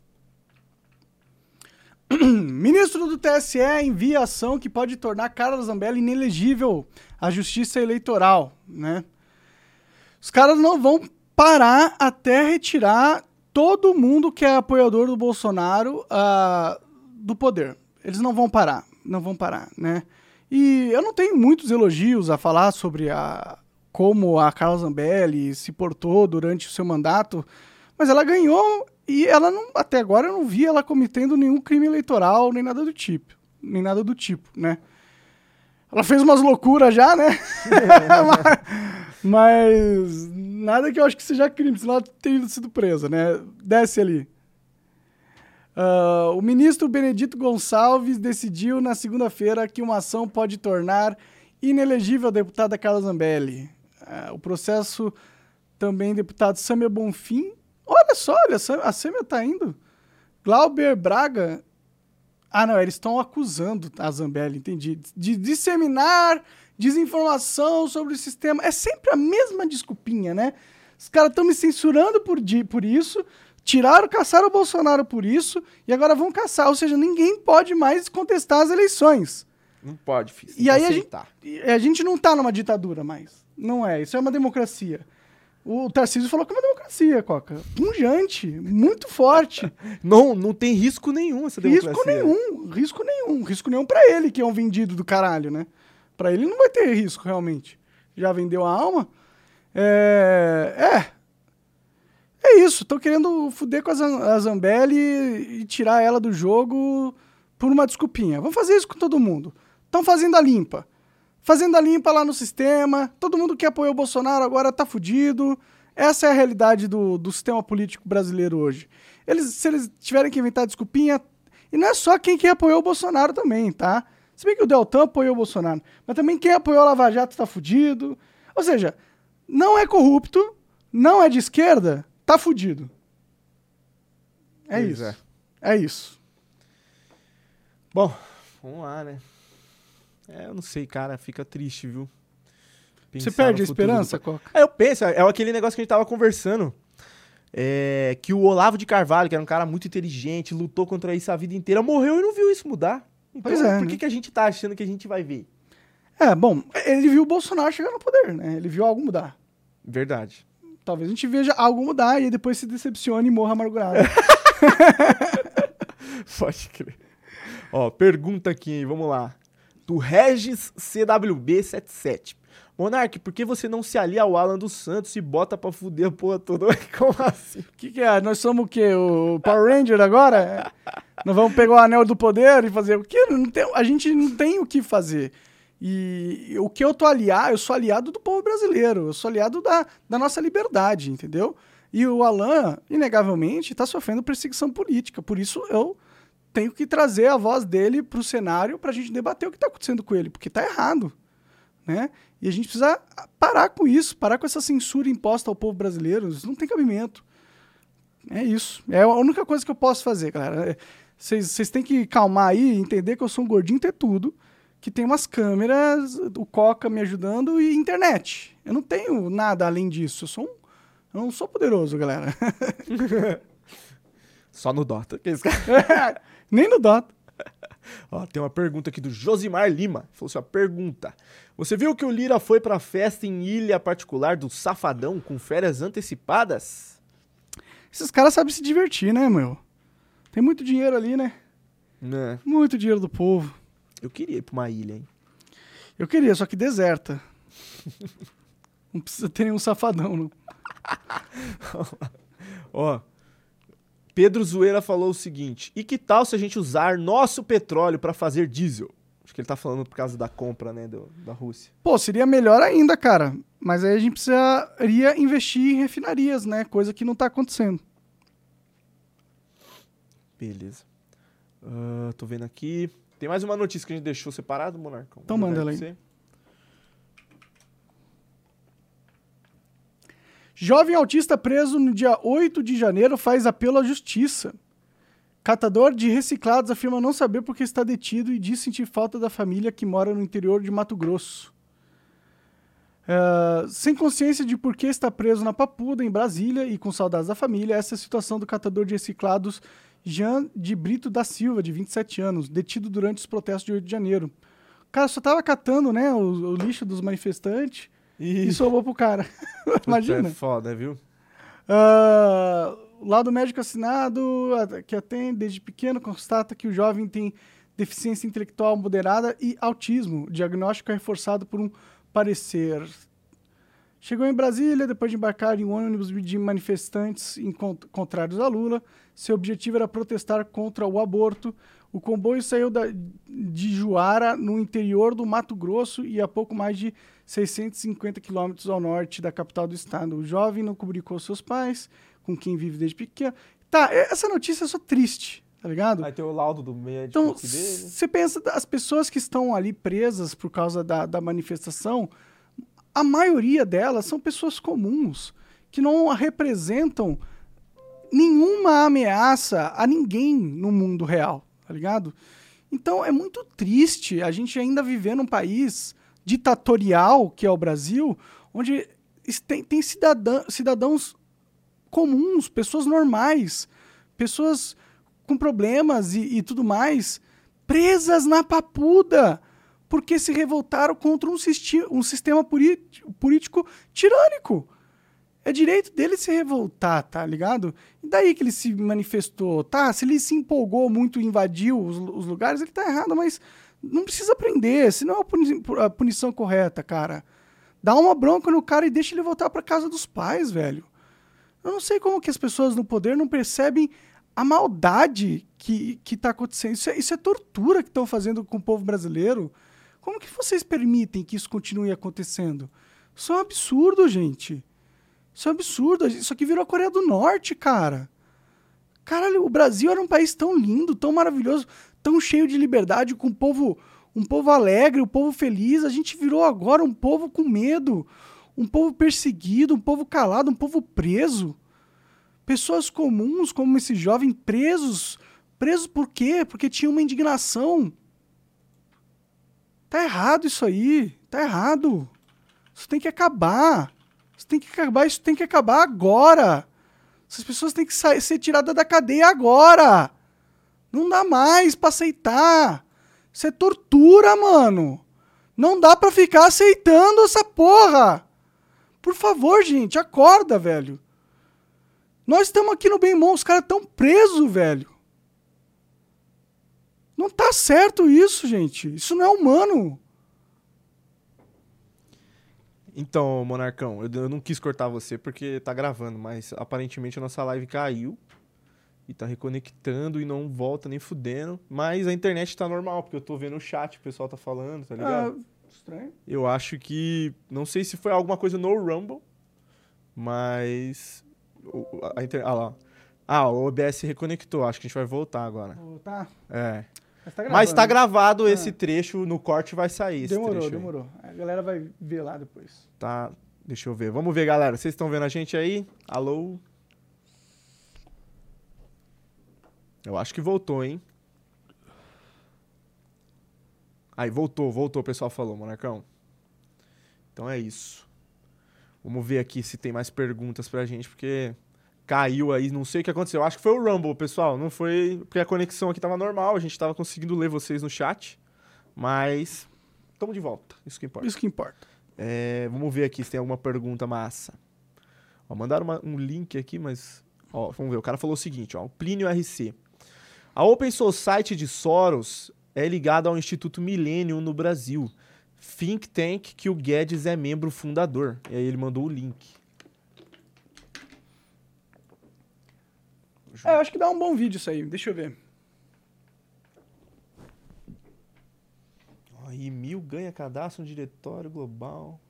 Ministro do T S E envia ação que pode tornar Carla Zambelli inelegível à Justiça Eleitoral, né? Os caras não vão parar até retirar todo mundo que é apoiador do Bolsonaro uh, do poder. Eles não vão parar, não vão parar, né? E eu não tenho muitos elogios a falar sobre a, como a Carla Zambelli se portou durante o seu mandato, mas ela ganhou. E ela não, até agora eu não vi ela cometendo nenhum crime eleitoral, nem nada do tipo. Nem nada do tipo, né? Ela fez umas loucuras já, né? mas, mas nada que eu acho que seja crime, senão ela teria sido presa, né? Desce ali. Uh, o ministro Benedito Gonçalves decidiu na segunda-feira que uma ação pode tornar inelegível a deputada Carla Zambelli. Uh, o processo também deputado Samia Bonfim. Olha só, olha, a Sâmia tá indo. Glauber Braga. Ah, não, eles estão acusando a Zambelli, entendi. De disseminar desinformação sobre o sistema. É sempre a mesma desculpinha, né? Os caras estão me censurando por, por isso, tiraram, caçaram o Bolsonaro por isso, e agora vão caçar. Ou seja, ninguém pode mais contestar as eleições. Não pode, filho. E aí a gente, a gente não tá numa ditadura mais. Não é, isso é uma democracia. O Tarcísio falou que é uma democracia, Coca. Punjante, muito forte. Não, não tem risco nenhum essa democracia. Risco nenhum, risco nenhum. Risco nenhum pra ele, que é um vendido do caralho, né? Pra ele não vai ter risco, realmente. Já vendeu a alma. É... É, é isso. Tô querendo fuder com a, Zam- a Zambelli e tirar ela do jogo por uma desculpinha. Vamos fazer isso com todo mundo. Estão fazendo a limpa. Fazendo a limpa lá no sistema. Todo mundo que apoiou o Bolsonaro agora tá fudido. Essa é a realidade do, do sistema político brasileiro hoje. Eles, se eles tiverem que inventar desculpinha... E não é só quem que apoiou o Bolsonaro também, tá? Se bem que o Deltan apoiou o Bolsonaro. Mas também quem apoiou o Lava Jato tá fudido. Ou seja, não é corrupto, não é de esquerda, tá fudido. É Pois isso. é. É isso. Bom, vamos lá, né? É, eu não sei, cara, fica triste, viu? Você Pensar perde a no futuro do esperança, pa- Coca? É, eu penso, é aquele negócio que a gente tava conversando. É, que o Olavo de Carvalho, que era um cara muito inteligente, lutou contra isso a vida inteira, morreu e não viu isso mudar. Então, Pois é, por né? que, que a gente tá achando que a gente vai ver? É, bom, ele viu o Bolsonaro chegar no poder, né? Ele viu algo mudar. Verdade. Talvez a gente veja algo mudar e aí depois se decepcione e morra amargurado. Pode crer. Ó, pergunta aqui, vamos lá. Do Regis C W B setenta e sete. Monark, por que você não se alia ao Alan dos Santos e bota pra fuder a porra toda? Como assim? O que, que é? Nós somos o quê? O Power Ranger agora? Nós vamos pegar o anel do poder e fazer o quê? Não tem, a gente não tem o que fazer. E o que eu tô aliado, eu sou aliado do povo brasileiro, eu sou aliado da, da nossa liberdade, entendeu? E o Alan, inegavelmente, tá sofrendo perseguição política. Por isso eu tenho que trazer a voz dele pro cenário pra gente debater o que tá acontecendo com ele, porque tá errado, né? E a gente precisa parar com isso, parar com essa censura imposta ao povo brasileiro. Isso não tem cabimento. É isso. É a única coisa que eu posso fazer, galera. Vocês têm que calmar aí e entender que eu sou um gordinho ter tudo, que tem umas câmeras, o Coca me ajudando e internet. Eu não tenho nada além disso. Eu sou um, eu não sou poderoso, galera. Só no Dota. Que esse cara... Nem no Dota. Ó, tem uma pergunta aqui do Josimar Lima. Falou assim, ó, pergunta. Você viu que o Lira foi pra festa em ilha particular do Safadão com férias antecipadas? Esses caras sabem se divertir, né, meu? Tem muito dinheiro ali, né? Né. Muito dinheiro do povo. Eu queria ir pra uma ilha, hein? Eu queria, só que deserta. Não precisa ter nenhum safadão, não. Ó, Pedro Zoeira falou o seguinte, e que tal se a gente usar nosso petróleo pra fazer diesel? Acho que ele tá falando por causa da compra, né, do, da Rússia. Pô, seria melhor ainda, cara. Mas aí a gente precisaria investir em refinarias, né? Coisa que não tá acontecendo. Beleza. Uh, tô vendo aqui. Tem mais uma notícia que a gente deixou separado, Monarcão? Então manda ela aí. Jovem autista preso no dia oito de janeiro faz apelo à justiça. Catador de reciclados afirma não saber por que está detido e diz sentir falta da família que mora no interior de Mato Grosso. Uh, sem consciência de por que está preso na Papuda, em Brasília, e com saudades da família, essa é a situação do catador de reciclados Jean de Brito da Silva, de vinte e sete anos, detido durante os protestos de oito de janeiro. O cara só tava catando, né, o, o lixo dos manifestantes e, e sobrou pro cara. Imagina. É foda, viu? Uh, lado médico assinado, que atende desde pequeno, constata que o jovem tem deficiência intelectual moderada e autismo. O diagnóstico é reforçado por um parecer. Chegou em Brasília depois de embarcar em um ônibus de manifestantes contrários a Lula. Seu objetivo era protestar contra o aborto. O comboio saiu da, de Juara, no interior do Mato Grosso, e a pouco mais de seiscentos e cinquenta quilômetros ao norte da capital do estado. O jovem não comunicou seus pais, com quem vive desde pequeno. Tá, essa notícia é só triste, tá ligado? Vai ter o laudo do médico Então, aqui dele. você pensa, as pessoas que estão ali presas por causa da, da manifestação, a maioria delas são pessoas comuns, que não representam nenhuma ameaça a ninguém no mundo real, tá ligado? Então é muito triste a gente ainda viver num país ditatorial, que é o Brasil, onde tem, tem cidadã, cidadãos comuns, pessoas normais, pessoas com problemas e, e tudo mais, presas na Papuda, porque se revoltaram contra um, sisti- um sistema político tirânico. É direito dele se revoltar, tá ligado? E daí que ele se manifestou, tá? Se ele se empolgou muito e invadiu os, os lugares, ele tá errado, mas Não precisa prender, essa não é a puni- a punição correta, cara. Dá uma bronca no cara e deixa ele voltar pra casa dos pais, velho. Eu não sei como que as pessoas no poder não percebem a maldade que, que tá acontecendo. Isso é, isso é tortura que estão fazendo com o povo brasileiro. Como que vocês permitem que isso continue acontecendo? Isso é um absurdo, gente. Isso é um absurdo. Isso aqui virou a Coreia do Norte, cara. Caralho, o Brasil era um país tão lindo, tão maravilhoso, tão cheio de liberdade, com um povo, um povo alegre, um povo feliz. A gente virou agora um povo com medo, um povo perseguido, um povo calado, um povo preso. Pessoas comuns, como esse jovem, presos. Presos por quê? Porque tinha uma indignação. Tá errado isso aí. Tá errado. Isso tem que acabar. Isso tem que acabar, isso tem que acabar agora. Essas pessoas têm que sair, ser tiradas da cadeia agora. Não dá mais pra aceitar. Isso é tortura, mano. Não dá pra ficar aceitando essa porra. Por favor, gente, acorda, velho. Nós estamos aqui no bem bom, os caras estão presos, velho. Não tá certo isso, gente. Isso não é humano. Então, Monarcão, eu, eu não quis cortar você porque tá gravando, mas aparentemente a nossa live caiu e tá reconectando e não volta nem fudendo. Mas a internet tá normal, porque eu tô vendo o chat, o pessoal tá falando, tá ligado? Ah, estranho. Eu acho que... Não sei se foi alguma coisa no Rumble, mas... o- A, a inter... Ah lá. Ah, o O B S reconectou, acho que a gente vai voltar agora. Oh, tá. É. Mas tá gravando. Mas tá gravado Ah. esse trecho, no corte vai sair esse Demorou, trecho aí. demorou. A galera vai ver lá depois. Tá, deixa eu ver. Vamos ver, galera. Vocês estão vendo a gente aí? Alô? Eu acho que voltou, hein? Aí, voltou, voltou, o pessoal falou, Monarcão. Então é isso. Vamos ver aqui se tem mais perguntas pra gente, porque caiu aí, não sei o que aconteceu. Eu acho que foi o Rumble, pessoal. Não foi porque a conexão aqui tava normal, a gente tava conseguindo ler vocês no chat. Mas estamos de volta, isso que importa. Isso que importa. É, vamos ver aqui se tem alguma pergunta massa. Ó, mandaram uma- um link aqui, mas... Ó, vamos ver, o cara falou o seguinte, ó, o Plínio R C. A Open Society de Soros é ligada ao Instituto Millennium no Brasil, think tank que o Guedes é membro fundador. E aí ele mandou o link. É, eu acho que dá um bom vídeo isso aí. Deixa eu ver. Ó, e mil ganha cadastro no diretório global.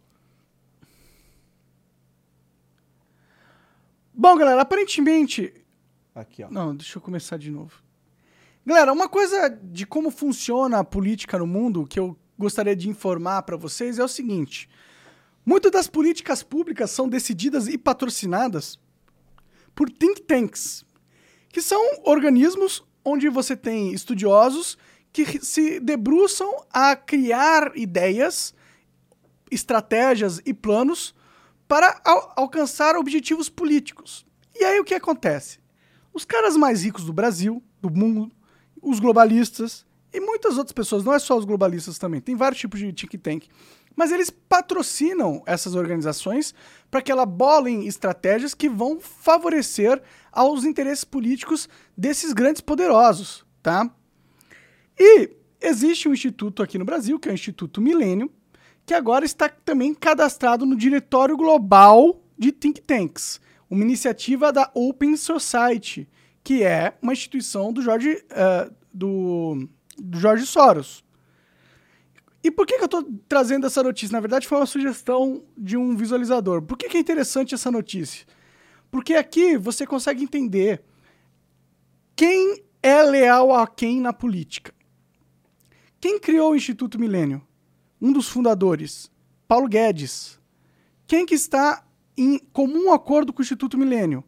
Bom, galera, aparentemente... Aqui, ó. Não, deixa eu começar de novo. Galera, uma coisa de como funciona a política no mundo que eu gostaria de informar para vocês é o seguinte. Muitas das políticas públicas são decididas e patrocinadas por think tanks, que são organismos onde você tem estudiosos que se debruçam a criar ideias, estratégias e planos para al- alcançar objetivos políticos. E aí o que acontece? Os caras mais ricos do Brasil, do mundo, os globalistas e muitas outras pessoas, não é só os globalistas também, tem vários tipos de think tank, mas eles patrocinam essas organizações para que elas bolem estratégias que vão favorecer aos interesses políticos desses grandes poderosos, tá? E existe um instituto aqui no Brasil, que é o Instituto Millennium, que agora está também cadastrado no Diretório Global de Think Tanks, uma iniciativa da Open Society, que é uma instituição do Jorge, eh, do, do Jorge Soros. E por que, que eu estou trazendo essa notícia? Na verdade, foi uma sugestão de um visualizador. Por que, que é interessante essa notícia? Porque aqui você consegue entender quem é leal a quem na política. Quem criou o Instituto Millennium? Um dos fundadores, Paulo Guedes. Quem que está em comum acordo com o Instituto Millennium?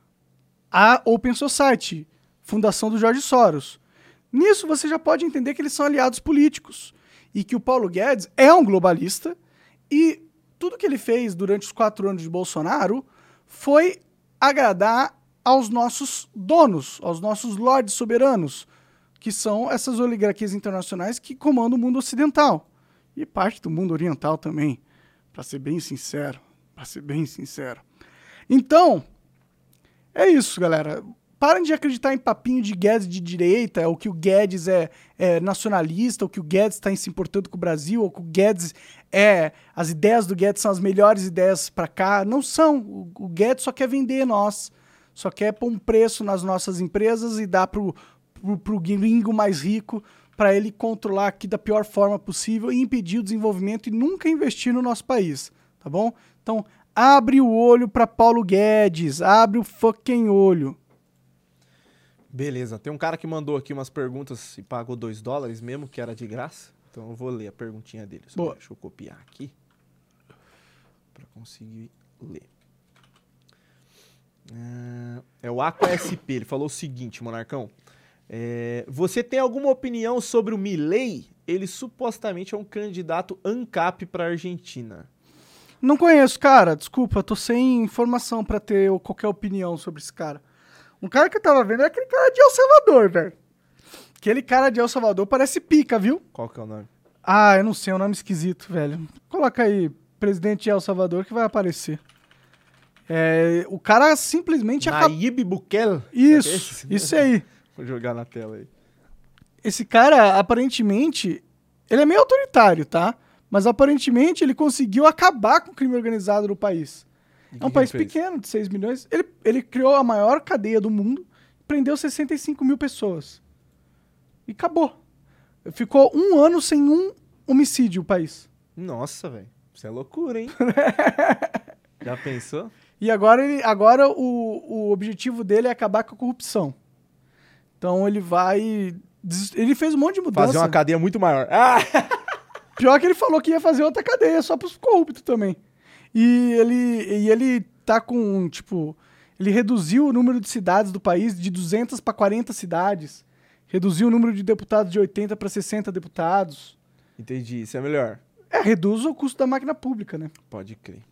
A Open Society, fundação do Jorge Soros. Nisso você já pode entender que eles são aliados políticos e que o Paulo Guedes é um globalista e tudo que ele fez durante os quatro anos de Bolsonaro foi agradar aos nossos donos, aos nossos lords soberanos, que são essas oligarquias internacionais que comandam o mundo ocidental e parte do mundo oriental também, para ser bem sincero, para ser bem sincero. Então, é isso, galera. parem de acreditar em papinho de Guedes de direita, ou que o Guedes é, é nacionalista, ou que o Guedes está se importando com o Brasil, ou que o Guedes é... As ideias do Guedes são as melhores ideias para cá. Não são. O, o Guedes só quer vender nós. Só quer pôr um preço nas nossas empresas e dar pro, pro, pro gringo mais rico para ele controlar aqui da pior forma possível e impedir o desenvolvimento e nunca investir no nosso país, tá bom? Então, abre o olho para Paulo Guedes, abre o fucking olho. Beleza, tem um cara que mandou aqui umas perguntas e pagou dois dólares mesmo, que era de graça. Então eu vou ler a perguntinha dele. Só Boa. Deixa eu copiar aqui para conseguir ler. É o Aqua S P, ele falou o seguinte, Monarcão. É, você tem alguma opinião sobre o Milei? Ele supostamente é um candidato ANCAP para a Argentina. Não conheço, cara. Desculpa, tô sem informação pra ter qualquer opinião sobre esse cara. Um cara que eu tava vendo é aquele cara de El Salvador, velho. Aquele cara de El Salvador parece pica, viu? Qual que é o nome? Ah, eu não sei, é um nome esquisito, velho. Coloca aí, presidente de El Salvador, que vai aparecer. É, o cara simplesmente... Nayib Bukele? Isso, é isso aí. Vou jogar na tela aí. Esse cara, aparentemente, ele é meio autoritário, tá? Mas aparentemente ele conseguiu acabar com o crime organizado no país. E é um que país que ele fez? pequeno, de seis milhões. Ele, ele criou a maior cadeia do mundo, prendeu sessenta e cinco mil pessoas. E acabou. Ficou um ano sem um homicídio o país. Nossa, velho. Isso é loucura, hein? Já pensou? E agora, ele, agora o, o objetivo dele é acabar com a corrupção. Então ele vai... Ele fez um monte de mudança. Fazer uma cadeia muito maior. Ah! Pior que ele falou que ia fazer outra cadeia só pros corruptos também. E ele, e ele tá com, tipo... Ele reduziu o número de cidades do país de duzentas para quarenta cidades. Reduziu o número de deputados de oitenta para sessenta deputados. Entendi, isso é melhor. É, reduz o custo da máquina pública, né? Pode crer.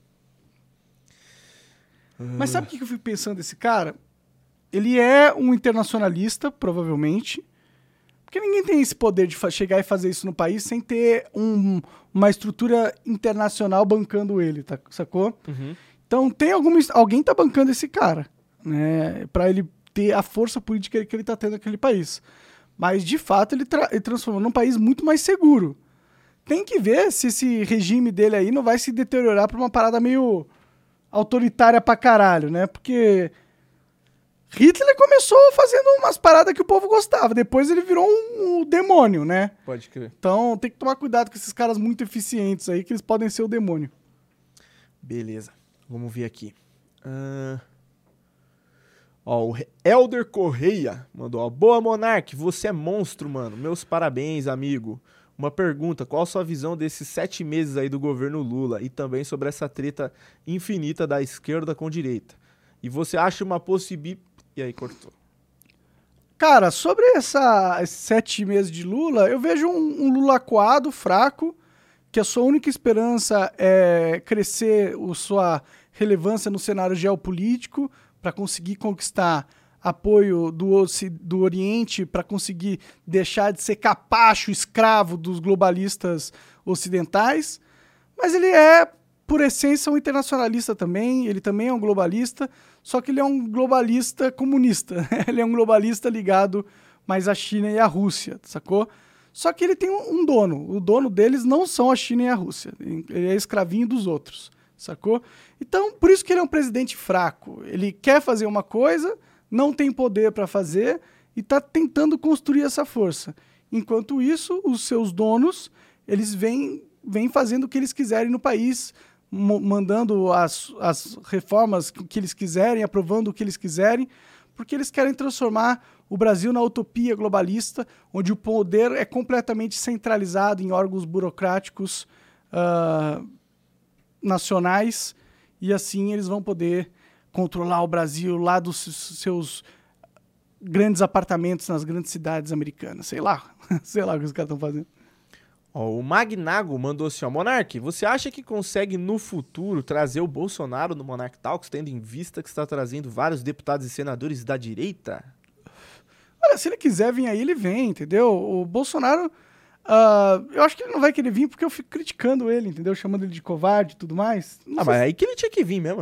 Mas sabe o que eu fico pensando desse cara? Ele é um internacionalista, provavelmente. Porque ninguém tem esse poder de chegar e fazer isso no país sem ter um, uma estrutura internacional bancando ele, tá, sacou? Uhum. Então tem alguma, alguém tá bancando esse cara, né? Pra ele ter a força política que ele tá tendo naquele país. Mas, de fato, ele, tra ele transformou num país muito mais seguro. Tem que ver se esse regime dele aí não vai se deteriorar pra uma parada meio autoritária pra caralho, né? Porque Hitler começou fazendo umas paradas que o povo gostava. Depois ele virou um, um demônio, né? Pode crer. Então tem que tomar cuidado com esses caras muito eficientes aí, que eles podem ser o demônio. Beleza. Vamos ver aqui. Uh... Ó, o Elder Correia mandou, ó, boa, Monark, você é monstro, mano. Meus parabéns, amigo. Uma pergunta, qual a sua visão desses sete meses aí do governo Lula e também sobre essa treta infinita da esquerda com direita? E você acha uma possibilidade... E aí, cortou. Cara, sobre essa, esses sete meses de Lula, eu vejo um, um Lula acuado, fraco, que a sua única esperança é crescer a sua relevância no cenário geopolítico para conseguir conquistar apoio do, do Oriente, para conseguir deixar de ser capacho, escravo dos globalistas ocidentais. Mas ele é, por essência, um internacionalista também, ele também é um globalista, só que ele é um globalista comunista. Ele é um globalista ligado mais à China e à Rússia, sacou? Só que ele tem um dono. O dono deles não são a China e a Rússia. Ele é escravinho dos outros, sacou? Então, por isso que ele é um presidente fraco. Ele quer fazer uma coisa, não tem poder para fazer e está tentando construir essa força. Enquanto isso, os seus donos, eles vêm, vêm fazendo o que eles quiserem no país, mandando as, as reformas que eles quiserem, aprovando o que eles quiserem, porque eles querem transformar o Brasil na utopia globalista, onde o poder é completamente centralizado em órgãos burocráticos uh, nacionais, e assim eles vão poder controlar o Brasil lá dos seus grandes apartamentos nas grandes cidades americanas. Sei lá, sei lá o que os caras estão fazendo. Ó, o Magnago mandou assim, ó, Monark, você acha que consegue no futuro trazer o Bolsonaro no Monark Talks, tendo em vista que está trazendo vários deputados e senadores da direita? Olha, se ele quiser vir aí, ele vem, entendeu? O Bolsonaro, uh, eu acho que ele não vai querer vir porque eu fico criticando ele, entendeu? Chamando ele de covarde e tudo mais. Não ah, sei mas se... aí que ele tinha que vir mesmo, né?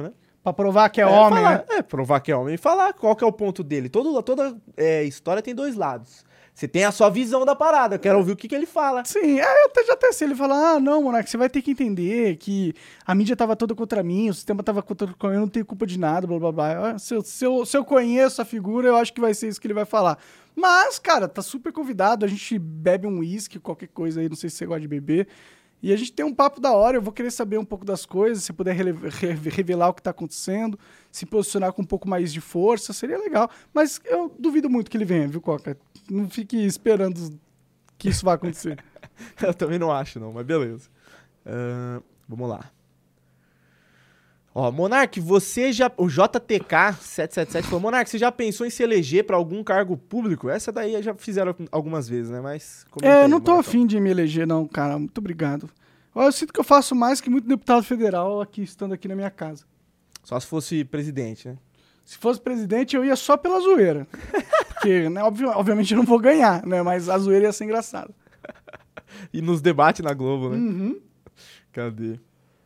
Pra provar que é, É, homem, falar- né? É, provar que é homem e falar qual que é o ponto dele. Todo, toda é, história tem dois lados. Você tem a sua visão da parada, eu quero ouvir o que, que ele fala. Sim, é, eu até, já até sei. Ele fala, ah, não, Monark, você vai ter que entender que a mídia tava toda contra mim, o sistema tava contra mim, eu não tenho culpa de nada, blá, blá, blá. Ah, Se eu, se, eu, se eu conheço a figura, eu acho que vai ser isso que ele vai falar. Mas, cara, tá super convidado, a gente bebe um uísque, qualquer coisa aí, não sei se você gosta de beber. E a gente tem um papo da hora, eu vou querer saber um pouco das coisas, se puder rele- re- revelar o que tá acontecendo, se posicionar com um pouco mais de força, seria legal. Mas eu duvido muito que ele venha, viu, Coca? Não fique esperando que isso vai acontecer. Eu também não acho, não, mas beleza. Ahn, vamos lá. Ó, Monark, você já... O J T K sete sete sete falou, Monark, você já pensou em se eleger pra algum cargo público? Essa daí já fizeram algumas vezes, né? Mas... comenta É, eu aí, não tô Monarcão. afim de me eleger, não, cara. Muito obrigado. Eu sinto que eu faço mais que muito deputado federal aqui, estando aqui na minha casa. Só se fosse presidente, né? Se fosse presidente, eu ia só pela zoeira. Porque, né, obvi- obviamente eu não vou ganhar, né? Mas a zoeira ia ser engraçada. E nos debates na Globo, né? Uhum. Cadê?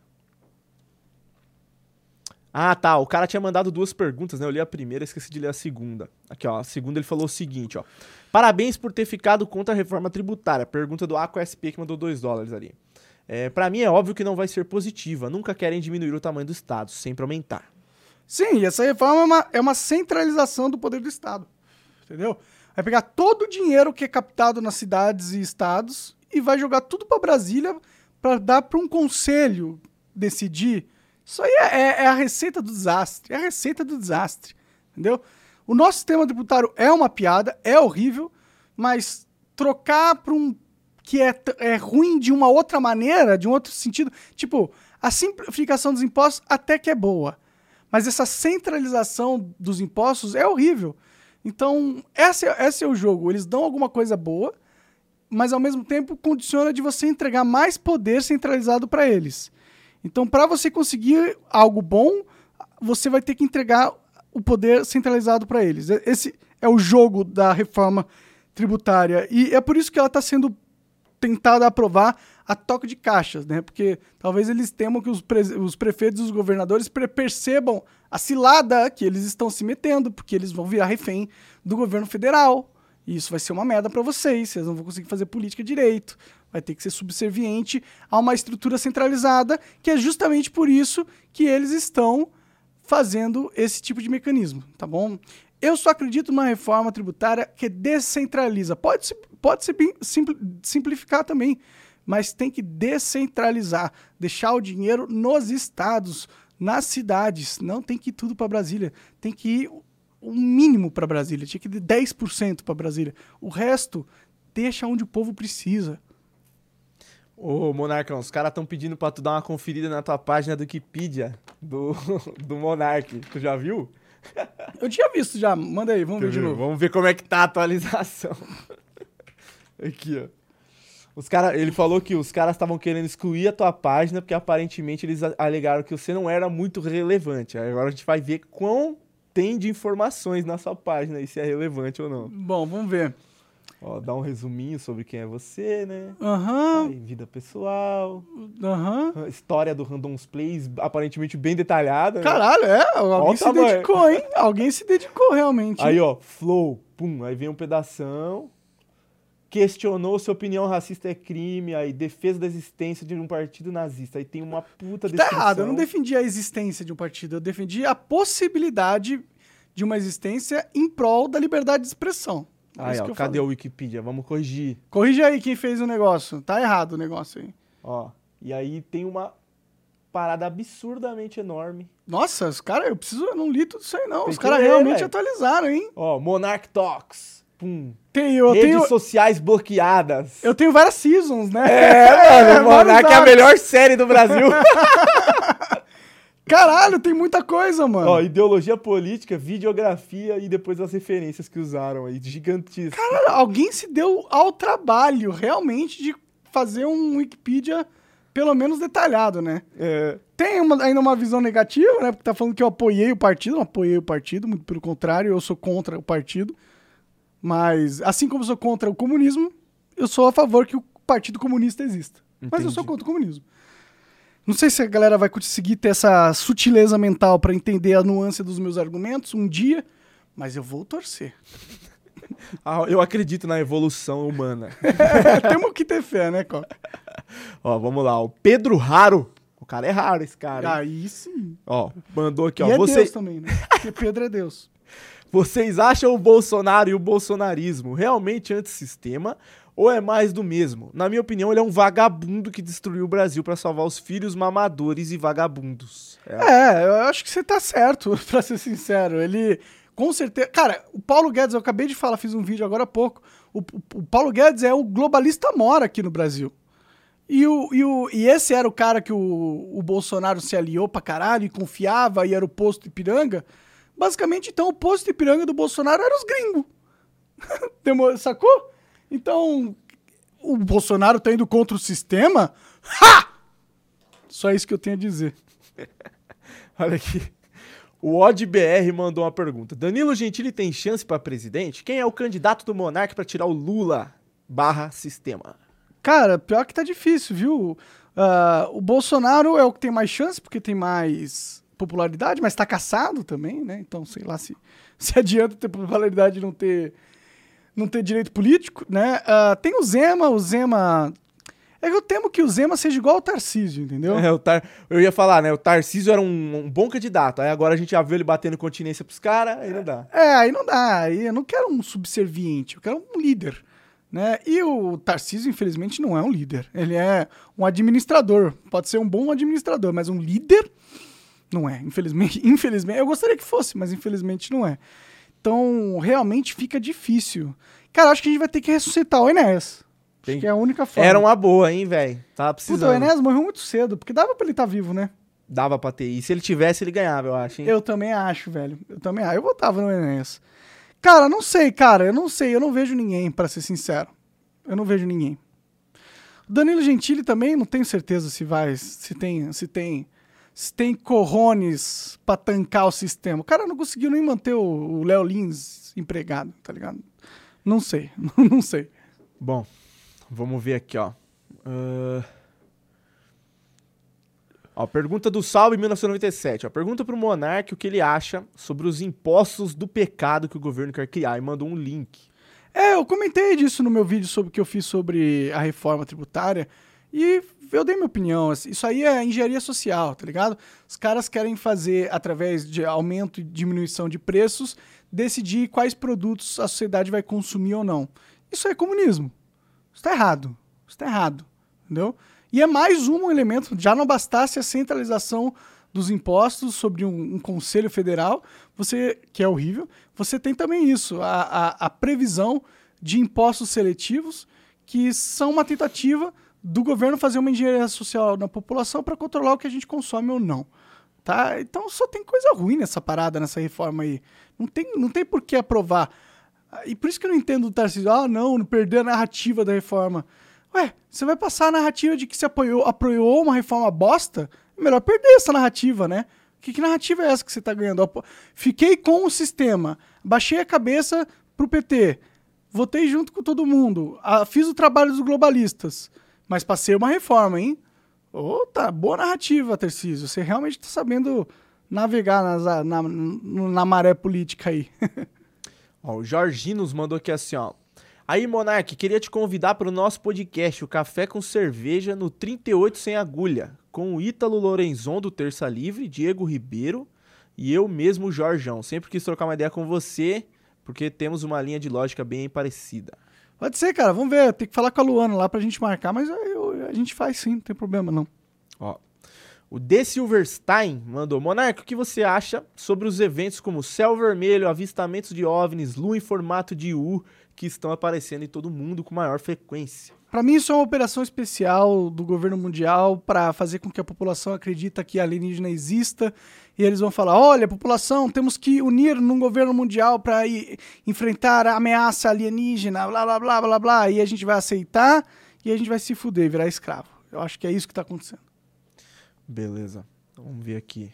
Ah, tá. O cara tinha mandado duas perguntas, né? Eu li a primeira, esqueci de ler a segunda. Aqui, ó. A segunda ele falou o seguinte, ó. Parabéns por ter ficado contra a reforma tributária. Pergunta do Aqua S P que mandou dois dólares ali. É, pra mim é óbvio que não vai ser positiva. Nunca querem diminuir o tamanho do Estado, sempre aumentar. Sim, e essa reforma é uma, é uma centralização do poder do Estado. Entendeu? Vai pegar todo o dinheiro que é captado nas cidades e estados e vai jogar tudo pra Brasília pra dar pra um conselho decidir. Isso aí é, é- é a receita do desastre. É a receita do desastre. Entendeu? O nosso sistema tributário é uma piada, é horrível, mas trocar pra um que é, t- é ruim de uma outra maneira, de um outro sentido. Tipo, a simplificação dos impostos até que é boa. Mas essa centralização dos impostos é horrível. Então, esse é, esse é o jogo. Eles dão alguma coisa boa, mas ao mesmo tempo condiciona de você entregar mais poder centralizado para eles. Então, para você conseguir algo bom, você vai ter que entregar o poder centralizado para eles. Esse é o jogo da reforma tributária. E é por isso que ela está sendo tentada aprovar a toque de caixas, né? Porque talvez eles temam que os, pre- os prefeitos e os governadores pre- percebam a cilada que eles estão se metendo, porque eles vão virar refém do governo federal. E isso vai ser uma merda para vocês, vocês não vão conseguir fazer política direito. Vai ter que ser subserviente a uma estrutura centralizada, que é justamente por isso que eles estão fazendo esse tipo de mecanismo, tá bom? Eu só acredito numa reforma tributária que descentraliza. Pode se, pode se bem simpli- simplificar também, mas tem que descentralizar, deixar o dinheiro nos estados, nas cidades. Não tem que ir tudo para Brasília. Tem que ir o mínimo para Brasília. Tinha que ir dez por cento para Brasília. O resto, deixa onde o povo precisa. Ô, Monarcão, os caras estão pedindo pra tu dar uma conferida na tua página do Wikipedia do, do Monark. Tu já viu? Eu tinha visto já. Manda aí, vamos ver de Quer ver? novo. Vamos ver como é que tá a atualização. Aqui, ó. Os cara, ele falou que os caras estavam querendo excluir a tua página porque aparentemente eles a- alegaram que você não era muito relevante. Aí agora a gente vai ver quão tem de informações na sua página e se é relevante ou não. Bom, vamos ver. Ó, dá um resuminho sobre quem é você, né? Aham, Aí, vida pessoal. aham. História do Randoms Plays, aparentemente bem detalhada. né? Caralho, é, alguém o se tamanho. dedicou, hein? Alguém se dedicou realmente. Aí, ó, flow, pum, aí vem um pedação. Questionou se a opinião racista é crime, aí defesa da existência de um partido nazista. Aí tem uma puta Tá descrição. errado, eu não defendi a existência de um partido, eu defendi a possibilidade de uma existência em prol da liberdade de expressão. É Aí, isso ó, que eu cadê falei. o Wikipedia? Vamos corrigir. Corrige aí quem fez o negócio. Tá errado o negócio aí. Ó, e aí tem uma parada absurdamente enorme. Nossa, os caras, eu preciso, eu não li tudo isso aí não. Tem Os que caras ler, realmente velho. atualizaram, hein? Ó, Monarch Talks, pum. Tem, eu, Redes tenho, sociais bloqueadas. eu tenho várias seasons, né? É, mano, o Monarch é a vários melhor série do Brasil. Caralho, tem muita coisa, mano. Ó, ideologia política, videografia e depois as referências que usaram aí, gigantíssimo. Caralho, alguém se deu ao trabalho, realmente, de fazer um Wikipedia pelo menos detalhado, né? É, Tem uma- ainda uma visão negativa, né? Porque tá falando que eu apoiei o partido. Não apoiei o partido, muito pelo contrário, eu sou contra o partido. Mas, assim como eu sou contra o comunismo, eu sou a favor que o Partido Comunista exista. Mas eu sou Entendi. contra o comunismo. Não sei se a galera vai conseguir ter essa sutileza mental pra entender a nuance dos meus argumentos um dia, mas eu vou torcer. Ah, eu acredito na evolução humana. Temos que ter fé, né, Coca? Ó, vamos lá. O Pedro Raro. O cara é raro, esse cara. Aí sim. Ó, mandou aqui, ó. E é Você... Deus também, né? Porque Pedro é Deus. Vocês acham o Bolsonaro e o bolsonarismo realmente antissistema ou é mais do mesmo? Na minha opinião, ele é um vagabundo que destruiu o Brasil pra salvar os filhos mamadores e vagabundos. É, É, eu acho que você tá certo, pra ser sincero. Ele, com certeza... Cara, o Paulo Guedes, eu acabei de falar, fiz um vídeo agora há pouco. O, o, o Paulo Guedes é o globalista mora aqui no Brasil. E, o, e, o, e esse era o cara que o, o Bolsonaro se aliou pra caralho e confiava e era o posto Ipiranga. Basicamente, então, o posto Ipiranga do Bolsonaro era os gringos. Demor- Sacou? Então, o Bolsonaro tá indo contra o sistema? Ha! Só isso que eu tenho a dizer. Olha aqui. O OddBR mandou uma pergunta. Danilo Gentili tem chance pra presidente? Quem é o candidato do Monark pra tirar o Lula barra sistema? Cara, pior que tá difícil, viu? Ah, o Bolsonaro é o que tem mais chance, porque tem mais popularidade, mas tá caçado também, né? Então, sei lá se, se adianta ter popularidade e não ter, não ter direito político, né? Ah, tem o Zema, o Zema... É que eu temo que o Zema seja igual ao Tarcísio, entendeu? É, o Tar... Eu ia falar, né? O Tarcísio era um, um bom candidato. Aí agora a gente já viu ele batendo continência pros caras, aí não dá. É, aí não dá. Aí eu não quero um subserviente, eu quero um líder, né? E o Tarcísio, infelizmente, não é um líder. Ele é um administrador. Pode ser um bom administrador, mas um líder não é. Infelizmente, infelizmente. Eu gostaria que fosse, mas infelizmente não é. Então, realmente fica difícil. Cara, acho que a gente vai ter que ressuscitar o Enéas. Tem- Acho que é a única forma. Era uma boa, hein, velho? Tava Puta, o precisando. Enéas morreu muito cedo, porque dava pra ele estar vivo, né? Dava pra ter. E se ele tivesse, ele ganhava, eu acho, hein? Eu também acho, velho. Eu também acho. Eu votava no Enéas. Cara, não sei, cara. Eu não sei. Eu não vejo ninguém, pra ser sincero. Eu não vejo ninguém. O Danilo Gentili também, não tenho certeza se vai, se tem, se tem, se tem corrones pra tancar o sistema. O cara não conseguiu nem manter o o Léo Lins empregado, tá ligado? Não sei, não sei. Bom, vamos ver aqui, ó. Ah, ó, pergunta do Salve mil novecentos e noventa e sete. Ó, pergunta pro Monark o que ele acha sobre os impostos do pecado que o governo quer criar e mandou um link. É, eu comentei disso no meu vídeo sobre o que eu fiz sobre a reforma tributária e eu dei minha opinião. Isso aí é engenharia social, tá ligado? Os caras querem fazer, através de aumento e diminuição de preços, decidir quais produtos a sociedade vai consumir ou não. Isso é comunismo. Isso tá errado. Isso tá errado, entendeu? E é mais um elemento, já não bastasse a centralização dos impostos sobre um, um conselho federal, você, que é horrível, você tem também isso, a, a, a previsão de impostos seletivos, que são uma tentativa do governo fazer uma engenharia social na população para controlar o que a gente consome ou não. Tá? Então só tem coisa ruim nessa parada, nessa reforma aí. Não tem, não tem por que aprovar. E por isso que eu não entendo o Tarcísio. Ah, não, não perder a narrativa da reforma. Ué, você vai passar a narrativa de que se apoiou, apoiou uma reforma bosta? É melhor perder essa narrativa, né? Que, que narrativa é essa que você tá ganhando? Apo- Fiquei com o sistema, baixei a cabeça pro P T, votei junto com todo mundo, ah, fiz o trabalho dos globalistas, mas passei uma reforma, hein? Ô, tá, boa narrativa, Tarcísio. Você realmente tá sabendo navegar nas, na, na, na maré política aí. Ó, o Jorginho nos mandou aqui assim, ó. Aí, Monark, queria te convidar para o nosso podcast, o Café com Cerveja, no trinta e oito Sem Agulha, com o Ítalo Lorenzon, do Terça Livre, Diego Ribeiro e eu mesmo, Jorjão. Sempre quis trocar uma ideia com você, porque temos uma linha de lógica bem parecida. Pode ser, cara. Vamos ver. Tem que falar com a Luana lá pra gente marcar, mas eu- a gente faz sim, não tem problema não. Ó, o D. Silverstein mandou: Monark, o que você acha sobre os eventos como Céu Vermelho, avistamentos de OVNIs, Lua em formato de U, que estão aparecendo em todo mundo com maior frequência? Pra mim isso é uma operação especial do governo mundial pra fazer com que a população acredita que a alienígena exista e eles vão falar, olha, população, temos que unir num governo mundial pra ir enfrentar a ameaça alienígena, blá, blá, blá, blá, blá, e a gente vai aceitar e a gente vai se fuder, virar escravo. Eu acho que é isso que tá acontecendo. Beleza, vamos ver aqui.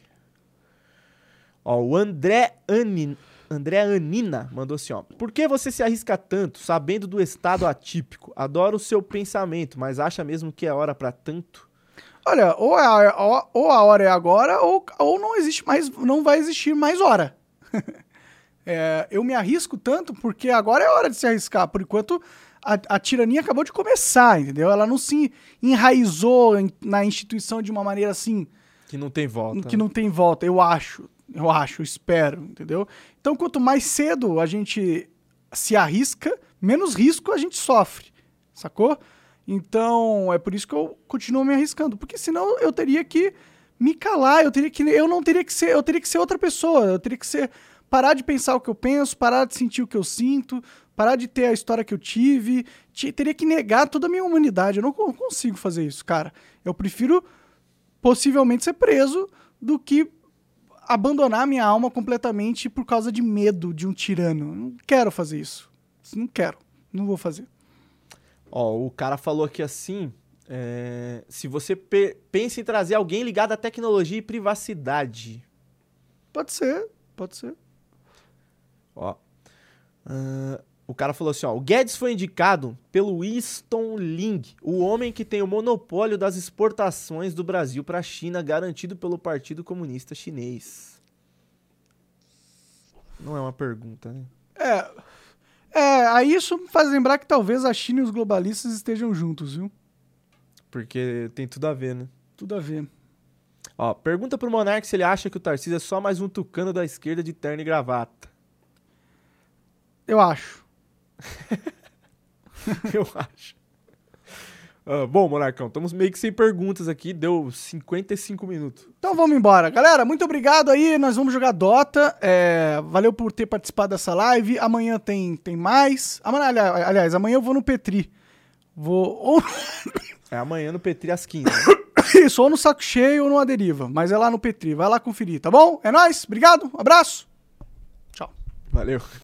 Ó, o André Anin... André Anina mandou assim, ó. Por que você se arrisca tanto, sabendo do estado atípico? Adoro o seu pensamento, mas acha mesmo que é hora pra tanto? Olha, ou a, ou a hora é agora, ou, ou não existe mais, não vai existir mais hora. É, eu me arrisco tanto porque agora é hora de se arriscar. Por enquanto, a, a tirania acabou de começar, entendeu? Ela não se enraizou em, na instituição de uma maneira assim... Que não tem volta. Que não tem volta, eu acho. Eu acho, eu espero, entendeu? Então, quanto mais cedo a gente se arrisca, menos risco a gente sofre, sacou? Então, é por isso que eu continuo me arriscando. Porque senão eu teria que me calar, eu, teria que, eu não teria que ser... Eu teria que ser outra pessoa, eu teria que ser... Parar de pensar o que eu penso, parar de sentir o que eu sinto, parar de ter a história que eu tive. T- teria que negar toda a minha humanidade. Eu não co- consigo fazer isso, cara. Eu prefiro possivelmente ser preso do que abandonar minha alma completamente por causa de medo de um tirano. Eu não quero fazer isso. Não quero. Não vou fazer. Ó, o cara falou aqui assim, é, se você pe- pensa em trazer alguém ligado à tecnologia e privacidade. Pode ser, pode ser. Ó, uh, o cara falou assim, ó, o Guedes foi indicado pelo Winston Ling, o homem que tem o monopólio das exportações do Brasil para a China, garantido pelo Partido Comunista Chinês. Não é uma pergunta, né? É, é, aí isso me faz lembrar que talvez a China e os globalistas estejam juntos, viu? Porque tem tudo a ver, né? Tudo a ver. Ó, pergunta pro Monark se ele acha que o Tarcísio é só mais um tucano da esquerda de terno e gravata. Eu acho. Eu acho. Uh, bom, Monarcão, estamos meio que sem perguntas aqui, deu cinquenta e cinco minutos. Então vamos embora. Galera, muito obrigado aí, nós vamos jogar Dota. É, valeu por ter participado dessa live. Amanhã tem, tem mais. Amanhã, aliás, aliás, amanhã eu vou no Petri. Vou... Ou... É amanhã no Petri às quinze. Isso, ou no Saco Cheio ou no Aderiva. Mas é lá no Petri, vai lá conferir, tá bom? É nóis, obrigado, um abraço. Tchau. Valeu.